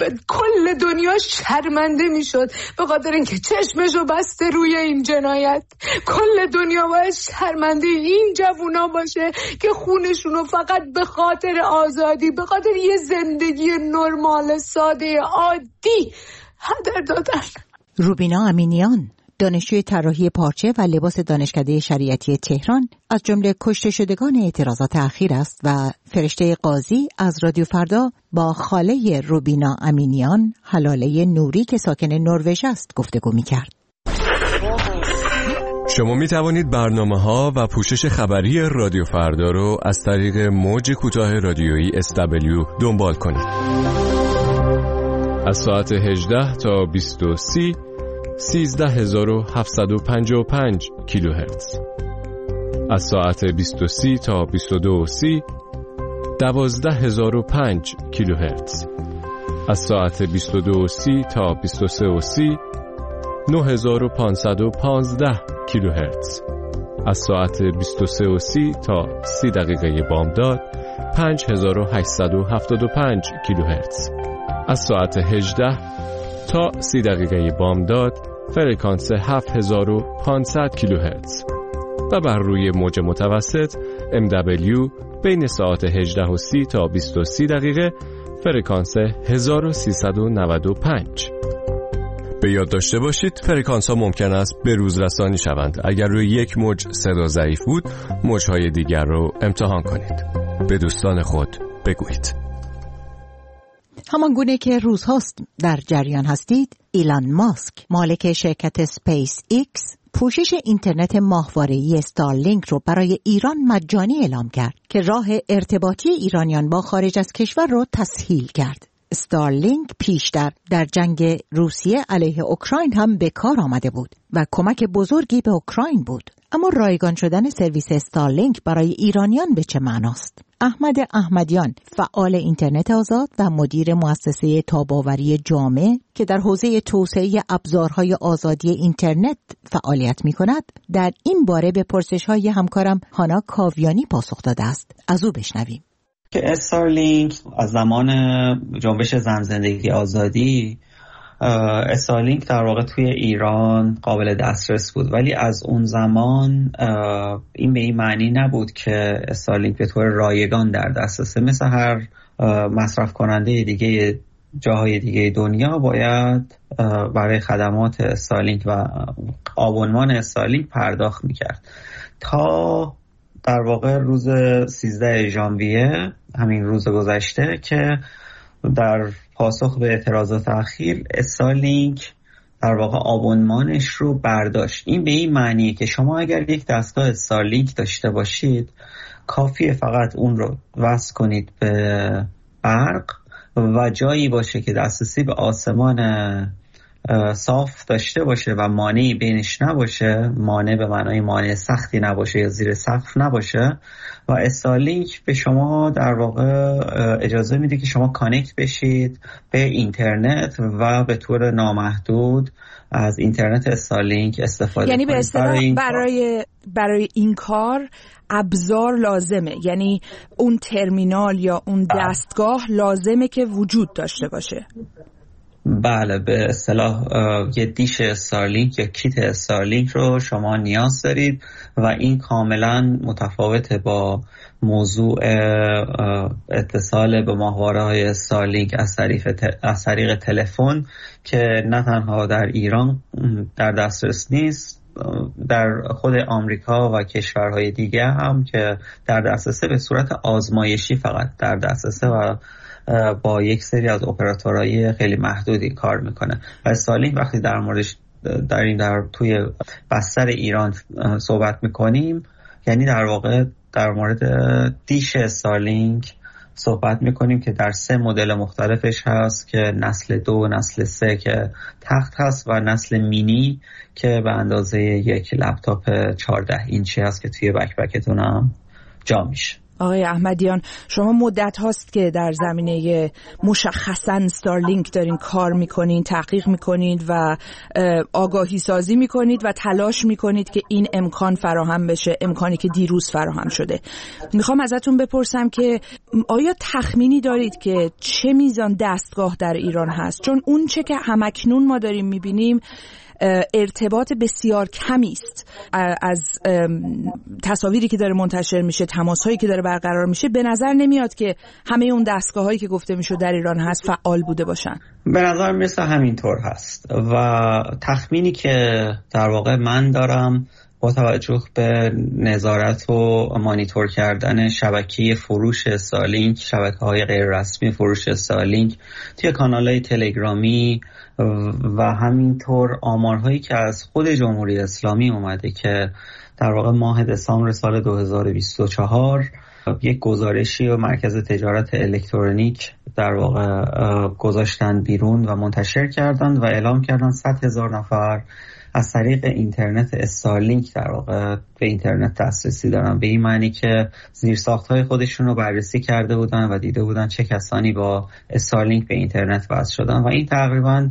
کل دنیا شرمنده میشد به خاطر اینکه چشمشو بسته روی این جنایت. کل دنیا باید شرمنده این جوونا باشه که خونشونو فقط به خاطر آزادی، به خاطر یه زندگی نرمال ساده عادی هدر دادن. روبینا امینیان، دانشجوی طراحی پارچه و لباس دانشکده شریعتی تهران، از جمله کشته شدگان اعتراضات اخیر است و فرشته قاضی از رادیو فردا با خاله روبینا امینیان، حلاله نوری که ساکن نروژ است، گفتگو می‌کرد. شما می توانید برنامه‌ها و پوشش خبری رادیو فردا رو از طریق موج کوتاه رادیویی اس دبلیو دنبال کنید. از ساعت هجده تا بیست و سه سیزده هزار و هفتصد و پنجاه و پنج کیلوهرتز. از ساعت بیست و سه تا بیست و دو سی دوازده هزار و پنج کیلوهرتز. از ساعت بیست و دو سی تا بیست و سه سی نه هزار و پانصد و پانزده کیلوهرتز. از ساعت بیست و سه سی تا سی دقیقه بامداد پنج هزار و هشتصد و هفتاد و پنج کیلوهرتز. از ساعت هجده تا سی دقیقه بامداد فرکانس هفت هزار و پانصد کیلوهرتز. و بر روی موج متوسط ام دبلیو بین ساعت هجده و سی تا بیست و سه دقیقه فرکانس هزار و سیصد و نود و پنج. به یاد داشته باشید فرکانس ها ممکن است به روز رسانی شوند. اگر روی یک موج صدا ضعیف بود، موجهای دیگر رو امتحان کنید. به دوستان خود بگویید. همان گونه که روزهاست در جریان هستید، ایلان ماسک مالک شرکت سپیس ایکس پوشش اینترنت ماهواره‌ای استارلینک رو برای ایران مجانی اعلام کرد که راه ارتباطی ایرانیان با خارج از کشور رو تسهیل کرد. استارلینک پیشتر در جنگ روسیه علیه اوکراین هم به کار آمده بود و کمک بزرگی به اوکراین بود. اما رایگان شدن سرویس استارلینک برای ایرانیان به چه معناست؟ احمد احمدیان، فعال اینترنت آزاد و مدیر مؤسسه تاب‌آوری جامع که در حوزه توسعه ابزارهای آزادی اینترنت فعالیت می‌کند، در این باره به پرسش‌های همکارم هانا کاویانی پاسخ داده است. از او بشنویم. که استارلینک از زمان جنبش زن زندگی آزادی، استارلینک در واقع توی ایران قابل دسترس بود، ولی از اون زمان این به این معنی نبود که استارلینک به طور رایگان در دسترسه. مثل هر مصرف کننده دیگه جاهای دیگه دنیا باید برای خدمات استارلینک و آبونمان استارلینک پرداخت میکرد تا در واقع روز سیزده ژانویه، همین روز گذشته، که در پاسخ به اعتراضات اخیر استارلینک در واقع آبونمانش رو برداشت. این به این معنیه که شما اگر یک دستگاه استارلینک داشته باشید، کافیه فقط اون رو وصل کنید به برق و جایی باشه که دسترسی به آسمان صاف داشته باشه و مانعی بینش نباشه، مانع به معنای مانع سختی نباشه یا زیر سقف نباشه، و استارلینک به شما در واقع اجازه میده که شما کانکت بشید به اینترنت و به طور نامحدود از اینترنت استارلینک استفاده کنید. یعنی به اصطلاح برای, برای برای این کار ابزار لازمه، یعنی اون ترمینال یا اون دستگاه لازمه که وجود داشته باشه. بله، به اصطلاح یه دیش استارلینک یا کیت استارلینک رو شما نیاز دارید و این کاملا متفاوته با موضوع اتصال به ماهواره‌های استارلینک از طریق از طریق تلفن که نه تنها در ایران در دسترس نیست، در خود آمریکا و کشورهای دیگه هم که در دسترسه به صورت آزمایشی فقط در دسترسه و با یک سری از اپراتورهای خیلی محدودی کار میکنه. و استارلینک وقتی در موردش در این در توی بستر ایران صحبت میکنیم، یعنی در واقع در مورد دیش استارلینک صحبت میکنیم که در سه مدل مختلفش هست که نسل دو، نسل سه که تخت هست و نسل مینی که به اندازه یک لپتاپ چهارده اینچی هست که توی بکپکتون هم جا میشه. آقای احمدیان، شما مدت هاست که در زمینه مشخصاً استارلینک دارین کار میکنین، تحقیق میکنید و آگاهی سازی میکنید و تلاش میکنید که این امکان فراهم بشه، امکانی که دیروز فراهم شده. میخوام ازتون بپرسم که آیا تخمینی دارید که چه میزان دستگاه در ایران هست؟ چون اون چه که همکنون ما داریم میبینیم ارتباط بسیار کمی است از تصاویری که داره منتشر میشه، تماسهایی که داره برقرار میشه. به نظر نمیاد که همه اون دستگاهایی که گفته میشه در ایران هست فعال بوده باشن. به نظر مثل همینطور هست و تخمینی که در واقع من دارم با توجه به نظارت و مانیتور کردن شبکه فروش استارلینک، شبکه‌های غیر رسمی فروش استارلینک توی کانال‌های تلگرامی و همینطور آمارهایی که از خود جمهوری اسلامی اومده که در واقع ماه دسامبر سال دو هزار و بیست و چهار یک گزارشی و مرکز تجارت الکترونیک در واقع گذاشتن بیرون و منتشر کردن و اعلام کردن صد هزار نفر از طریق اینترنت استارلینک در واقع به اینترنت دسترسی دارن، به این معنی که زیرساخت‌های خودشون رو بررسی کرده بودن و دیده بودن چه کسانی با استارلینک به اینترنت وصل شدن و این تقریباً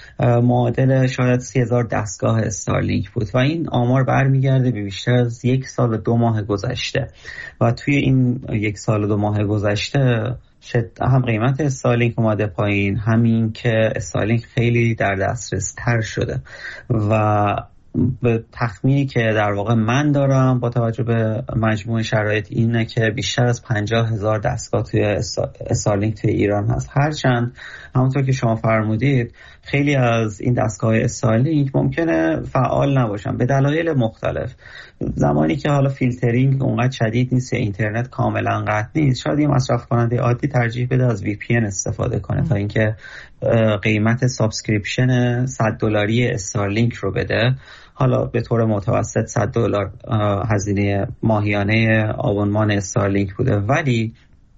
معادل شاید سی هزار دستگاه استارلینک بود و این آمار برمیگرده به بیشتر از یک سال و دو ماه گذشته و توی این یک سال و دو ماه گذشته هم قیمت استارلینک اومده پایین، همین که استارلینک خیلی در دسترس تر شده و به تخمینی که در واقع من دارم با توجه به مجموع شرایط اینه که بیشتر از پنجاه هزار دستگاه توی استارلینک توی ایران هست. هرچند همونطور که شما فرمودید خیلی از این دستگاه استارلینک ممکنه فعال نباشن به دلایل مختلف. زمانی که حالا فیلترینگ اونقدر شدید نیست، اینترنت کاملا قطع نیست، شاید یه مصرف کننده عادی ترجیح بده از وی پی ان استفاده کنه تا اینکه قیمت سابسکریپشن صد دلاری استارلینک رو بده. حالا به طور متوسط صد دلار هزینه ماهیانه آبونمان استارلینک بوده، ولی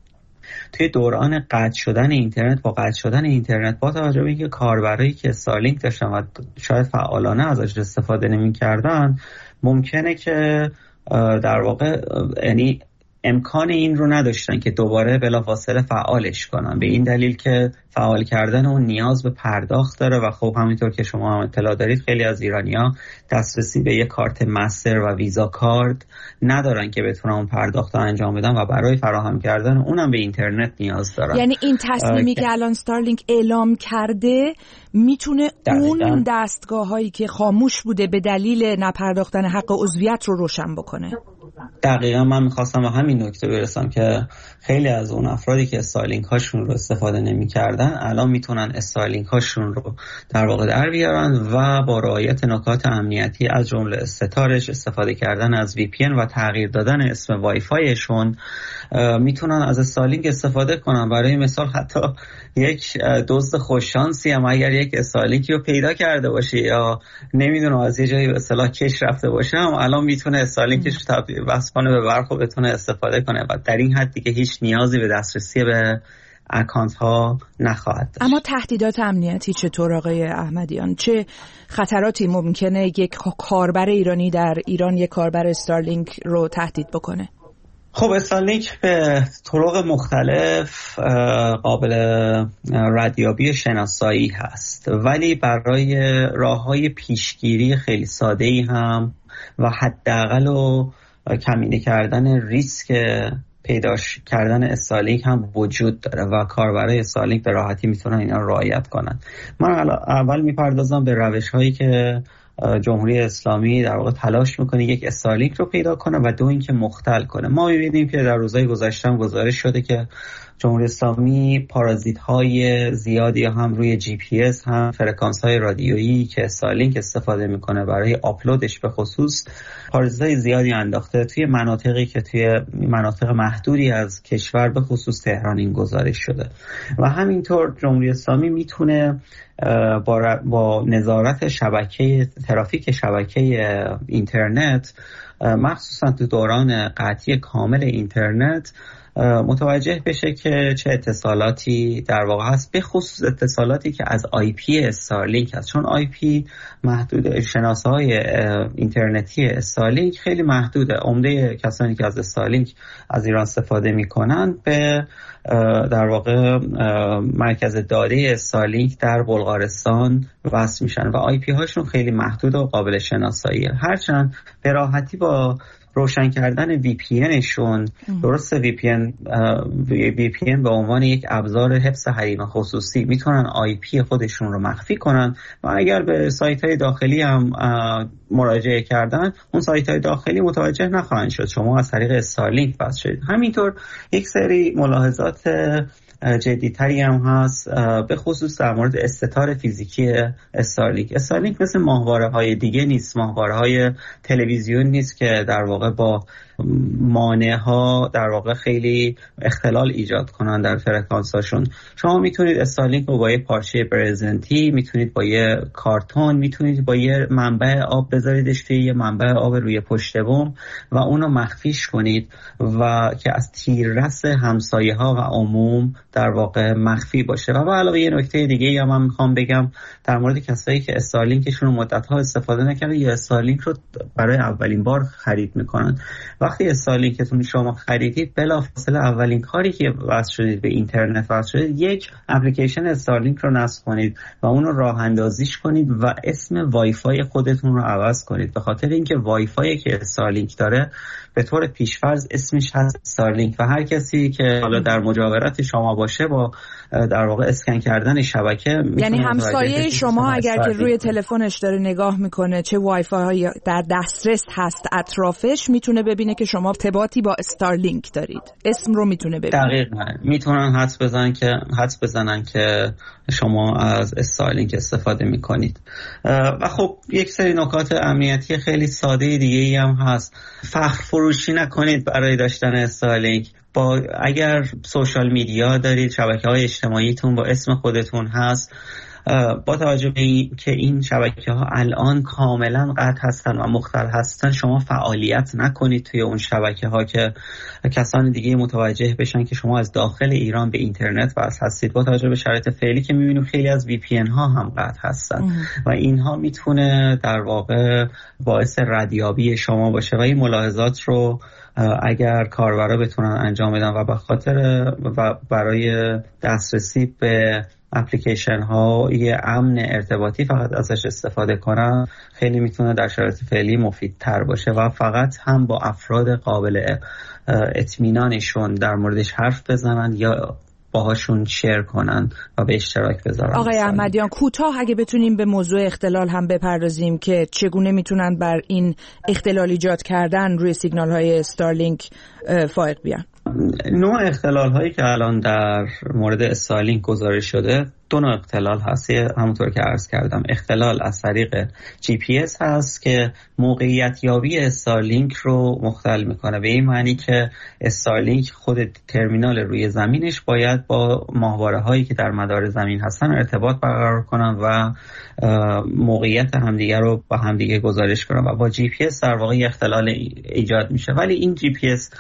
توی دوران قطع شدن اینترنت با قطع شدن اینترنت با توجه به اینکه کاربرایی که استارلینک داشتن و شاید فعالانه ازش استفاده نمی‌کردن، ممکنه که در واقع یعنی امکان این رو نداشتن که دوباره بلافاصله فعالش کنن، به این دلیل که فعال کردن اون نیاز به پرداخت داره و خب همینطور که شما هم اطلاع دارید خیلی از ایرانی‌ها دسترسی به یک کارت مستر و ویزا کارت ندارن که بتونن اون پرداخت رو انجام بدن و برای فراهم کردن اونم به اینترنت نیاز دارن. یعنی این تصمیمی که الان استارلینک اعلام کرده میتونه اون دستگاه‌هایی که خاموش بوده به دلیل نپرداختن حق عضویت رو روشن بکنه. دقیقا من میخواستم به همین نکته برسم که خیلی از اون افرادی که استارلینک هاشون رو استفاده نمی‌کردن الان میتونن استارلینک هاشون رو در واقع در بیارن و با رعایت نکات امنیتی از جمله استتارش، استفاده کردن از وی پی ان و تغییر دادن اسم وای فایشون میتونن از استارلینک استفاده کنن. برای مثال حتی یک دزد خوششانسی هم اگر یک استارلینکی رو پیدا کرده باشه یا نمیدونم از یه جایی به اصطلاح کش رفته باشه هم الان میتونه استارلینکش رو تبدیل کنه به برق و بتونه استفاده کنه و در این حدی که هیچ نیازی به دسترسی به اکانت ها نخواهد داشت. اما تهدیدات امنیتی چطور آقای احمدیان؟ چه خطراتی ممکنه یک کاربر ایرانی در ایران یک کاربر استارلینک رو تهدید بکنه؟ خب استارلینک به طرق مختلف قابل ردیابی شناسایی هست، ولی برای راه‌های پیشگیری خیلی ساده‌ای هم و حداقل و کمینه کردن ریسک پیداش کردن استارلینک هم وجود داره و کاربرای استارلینک به راحتی میتونن اینا رو رعایت کنن. من اول میپردازم به روش هایی که جمهوری اسلامی در واقع تلاش میکنه یک استارلینک رو پیدا کنه و دو اینکه مختل کنه. ما میبینیم که در روزهای گذشته گزارش شده که جمهوری اسلامی پارازیت های زیادی هم روی جی پی اس هم فرکانس های رادیویی که استارلینک استفاده میکنه برای آپلودش به خصوص پارازیت های زیادی انداخته توی مناطقی که توی مناطق محدودی از کشور به خصوص تهران این گزارش شده و همینطور جمهوری اسلامی میتونه با, با نظارت شبکه ترافیک شبکه اینترنت مخصوصا تو دوران قطعی کامل اینترنت متوجه بشه که چه اتصالاتی در واقع هست، به خصوص اتصالاتی که از آی پی استارلینک هست، چون آی پی محدود، شناسه‌های اینترنتی استارلینک خیلی محدوده. عمده کسانی که از استارلینک از ایران استفاده میکنن به در واقع مرکز داده استارلینک در بلغارستان وصل میشن و آی پی هاشون خیلی محدود و قابل شناساییه. هرچند به راحتی با روشن کردن وی پی انشون، درست وی پی ان وی پی ان به عنوان یک ابزار حفظ حریم خصوصی میتونن آی پی خودشون رو مخفی کنن و اگر به سایت های داخلی هم مراجعه کردن اون سایت های داخلی متوجه نخواهند شد شما از طریق استارلینک وصل شدید. همینطور یک سری ملاحظات جدی‌تری هم هست به خصوص در مورد استتار فیزیکی استارلینک. استارلینک مثل ماهواره‌های دیگه نیست، ماهواره‌های تلویزیون نیست که در واقع با مانع‌ها در واقع خیلی اختلال ایجاد کنن در فرکانس‌هاشون. شما میتونید استارلینک رو با یه پارچه برزنتی، میتونید با یه کارتون، میتونید با یه منبع آب بذاریدش توی یه منبع آب روی پشت بوم و اونو مخفیش کنید و که از تیررس همسایه‌ها و عموم در واقع مخفی باشه. و علاوه یه نکته دیگه هم من میخوام بگم در مورد کسایی که استارلینکشون رو مدت‌ها استفاده نکردن یا استارلینک رو برای اولین بار خرید میکنن. وقتی استارلینکتون شما خریدید، بلافاصله اولین کاری که وصل شدید به اینترنت وصل شدید، یک اپلیکیشن استارلینک رو نصب کنید و اون رو راه اندازیش کنید و اسم وای فای خودتون رو عوض کنید، به خاطر اینکه وای فایی که استارلینک داره به طور پیشفرض اسمش هست استارلینک و هر کسی که حالا در مجاورت شما باشه با در واقع اسکن کردن شبکه، یعنی همسایه شما اگر که روی تلفنش داره نگاه میکنه چه وای فای در دسترس هست اطرافش، میتونه ببینه که شما ارتباطی با استارلینک دارید، اسم رو میتونه ببینه. دقیقاً میتونن حدس بزنن که حدس بزنن که شما از استارلینک استفاده میکنید. و خب یک سری نکات امنیتی خیلی ساده دیگه ای هم هست. فخر فروشی نکنید برای داشتن استارلینک. با اگر سوشال میدیا دارید، شبکه‌های اجتماعیتون با اسم خودتون هست، با توجه به این که این شبکه‌ها الان کاملا قطع هستن و مختل هستن، شما فعالیت نکنید توی اون شبکه‌ها که کسان دیگه متوجه بشن که شما از داخل ایران به اینترنت وصل هستید. با توجه به شرایط فعلی که می‌بینیم خیلی از وی پی ان ها هم قطع هستن و اینها میتونه در واقع باعث ردیابی شما باشه و این ملاحظات رو اگر کاربرا بتونن انجام بدن و به خاطر و برای دسترسی به اپلیکیشن ها یه امن ارتباطی فقط ازش استفاده کنن، خیلی میتونه در شرایط فعلی مفیدتر باشه و فقط هم با افراد قابل اطمینانشون در موردش حرف بزنن یا باهاشون شیر کنن و به اشتراک بذارن. آقای احمدیان، کوتاه اگه بتونیم به موضوع اختلال هم بپردازیم که چگونه میتونن بر این اختلال ایجاد کردن روی سیگنال های استارلینک فائق بیان. نوع اختلال هایی که الان در مورد استارلینک گزارش شده، دو نوع اختلال هست. همونطور که عرض کردم، اختلال از طریق جی پی اس هست که موقعیت یابی استارلینک رو مختل میکنه، به این معنی که استارلینک خود ترمینال روی زمینش باید با ماهواره هایی که در مدار زمین هستن ارتباط برقرار کنن و موقعیت همدیگه رو با همدیگه گزارش کنن و با جی پی اس در واقع اختلال ایجاد میشه. ولی این جی پی اس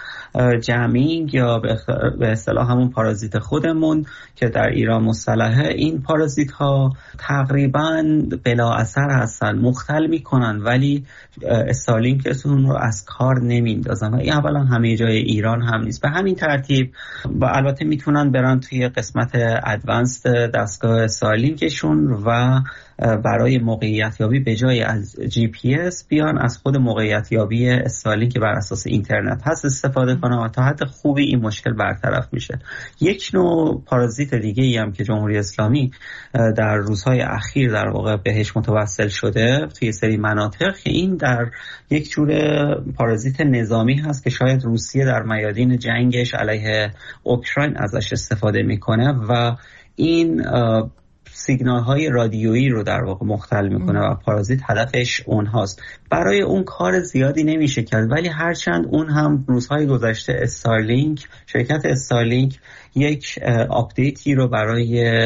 جمینگ یا به اصطلاح همون پارازیت خودمون که در ایران مصطلحه، این پارازیت ها تقریبا بلا اثر هستن، مختل میکنن ولی استارلینکتون رو از کار نمیندازن و این اولا همه جای ایران هم نیست. به همین ترتیب و البته میتونن برن توی قسمت ادوانس دستگاه استارلینکشون و برای موقعیت یابی به جای از جی پی اس بیان از خود موقعیت یابی استارلینک که بر اساس اینترنت هست استفاده کنن و تا حد خوبی این مشکل برطرف میشه. یک نوع پارازیت دیگه ای هم که جمهوری اسلامی در روزهای اخیر در واقع بهش متوسل شده توی سری مناطق، که این در یک جور پارازیت نظامی هست که شاید روسیه در میادین جنگش علیه اوکراین ازش استفاده میکنه و این سیگنال های رادیویی رو در واقع مختل میکنه و پارازیت هدفش اونهاست. برای اون کار زیادی نمیشه کرد، ولی هرچند اون هم روزهای گذشته استارلینک، شرکت استارلینک یک آپدیتی رو برای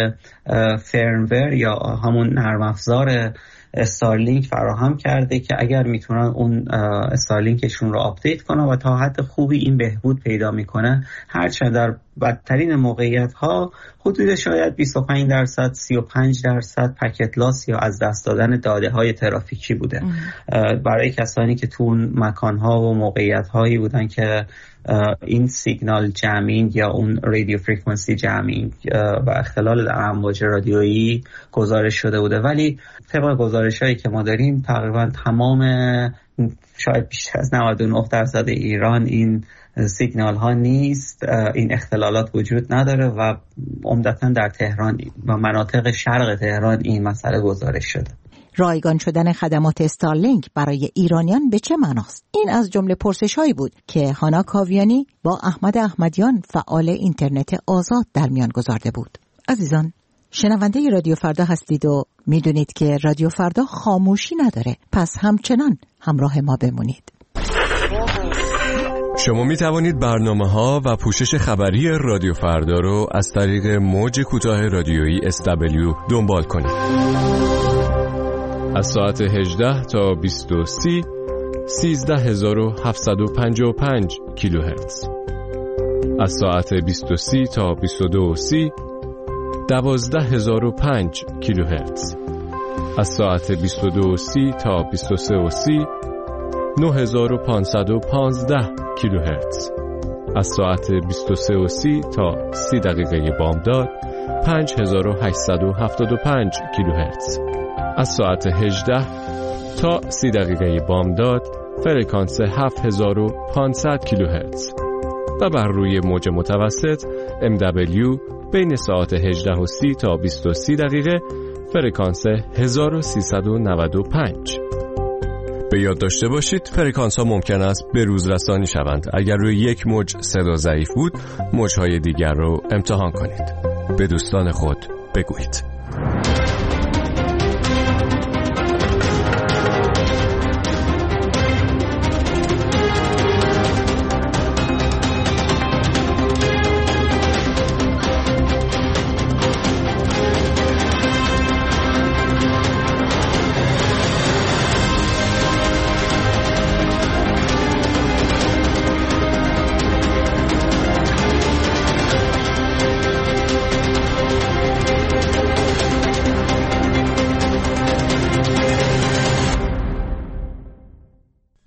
فرمور یا همون نرم افزار استارلینک فراهم کرده که اگر میتونن اون استارلینکشون رو آپدیت کنن و تا حد خوبی این بهبود پیدا میکنه، هرچند در بدترین موقعیت ها حدود شاید بیست و پنج درصد سی و پنج درصد پکت لاس یا از دست دادن داده های ترافیکی بوده برای کسانی که تو اون مکان ها و موقعیت هایی بودن که این سیگنال جمینگ یا اون رادیو فرکانسی جمینگ و اختلال در امواج رادیویی گزارش شده بوده. ولی طبق گزارش هایی که ما داریم تقریبا تمام، شاید بیشتر از نود و نه درصد ایران این سیگنال ها نیست، این اختلالات وجود نداره و عمدتاً در تهران و مناطق شرق تهران این مسئله گزارش شده. رایگان شدن خدمات استارلینک برای ایرانیان به چه معناست؟ این از جمله پرسش‌هایی بود که هانا کاویانی با احمد احمدیان فعال اینترنت آزاد در میان گذارده بود. عزیزان، شنونده رادیو فردا هستید و میدونید که رادیو فردا خاموشی نداره، پس همچنان همراه ما بمونید. شما می توانید برنامه ها و پوشش خبری رادیو فردا رو از طریق موج کوتاه رادیویی اس دبلیو دنبال کنید. از ساعت هجده تا بیست و سه سیزده هزار و هفتصد و پنجاه و پنج کیلوهرتز. از ساعت بیست و سه تا بیست و دو سی دوازده هزار و پنج کیلوهرتز. از ساعت بیست و دو سی تا بیست و سه سی نه هزار و پانصد و پانزده کیلوهرتز. از ساعت بیست و سه و سی تا سی دقیقه بامداد پنج هزار و هشتصد و هفتاد و پنج کیلوهرتز. از ساعت هجده تا سی دقیقه بامداد فرکانس هفت هزار و پانصد کیلوهرتز و بر روی موج متوسط ام دبلیو بین ساعت هجده و سی تا بیست و سه دقیقه فرکانس هزار و سیصد و نود و پنج. به یاد داشته باشید فرکانس ها ممکن است به روز رسانی شوند. اگر روی یک موج صدا ضعیف بود، موجهای دیگر رو امتحان کنید. به دوستان خود بگویید.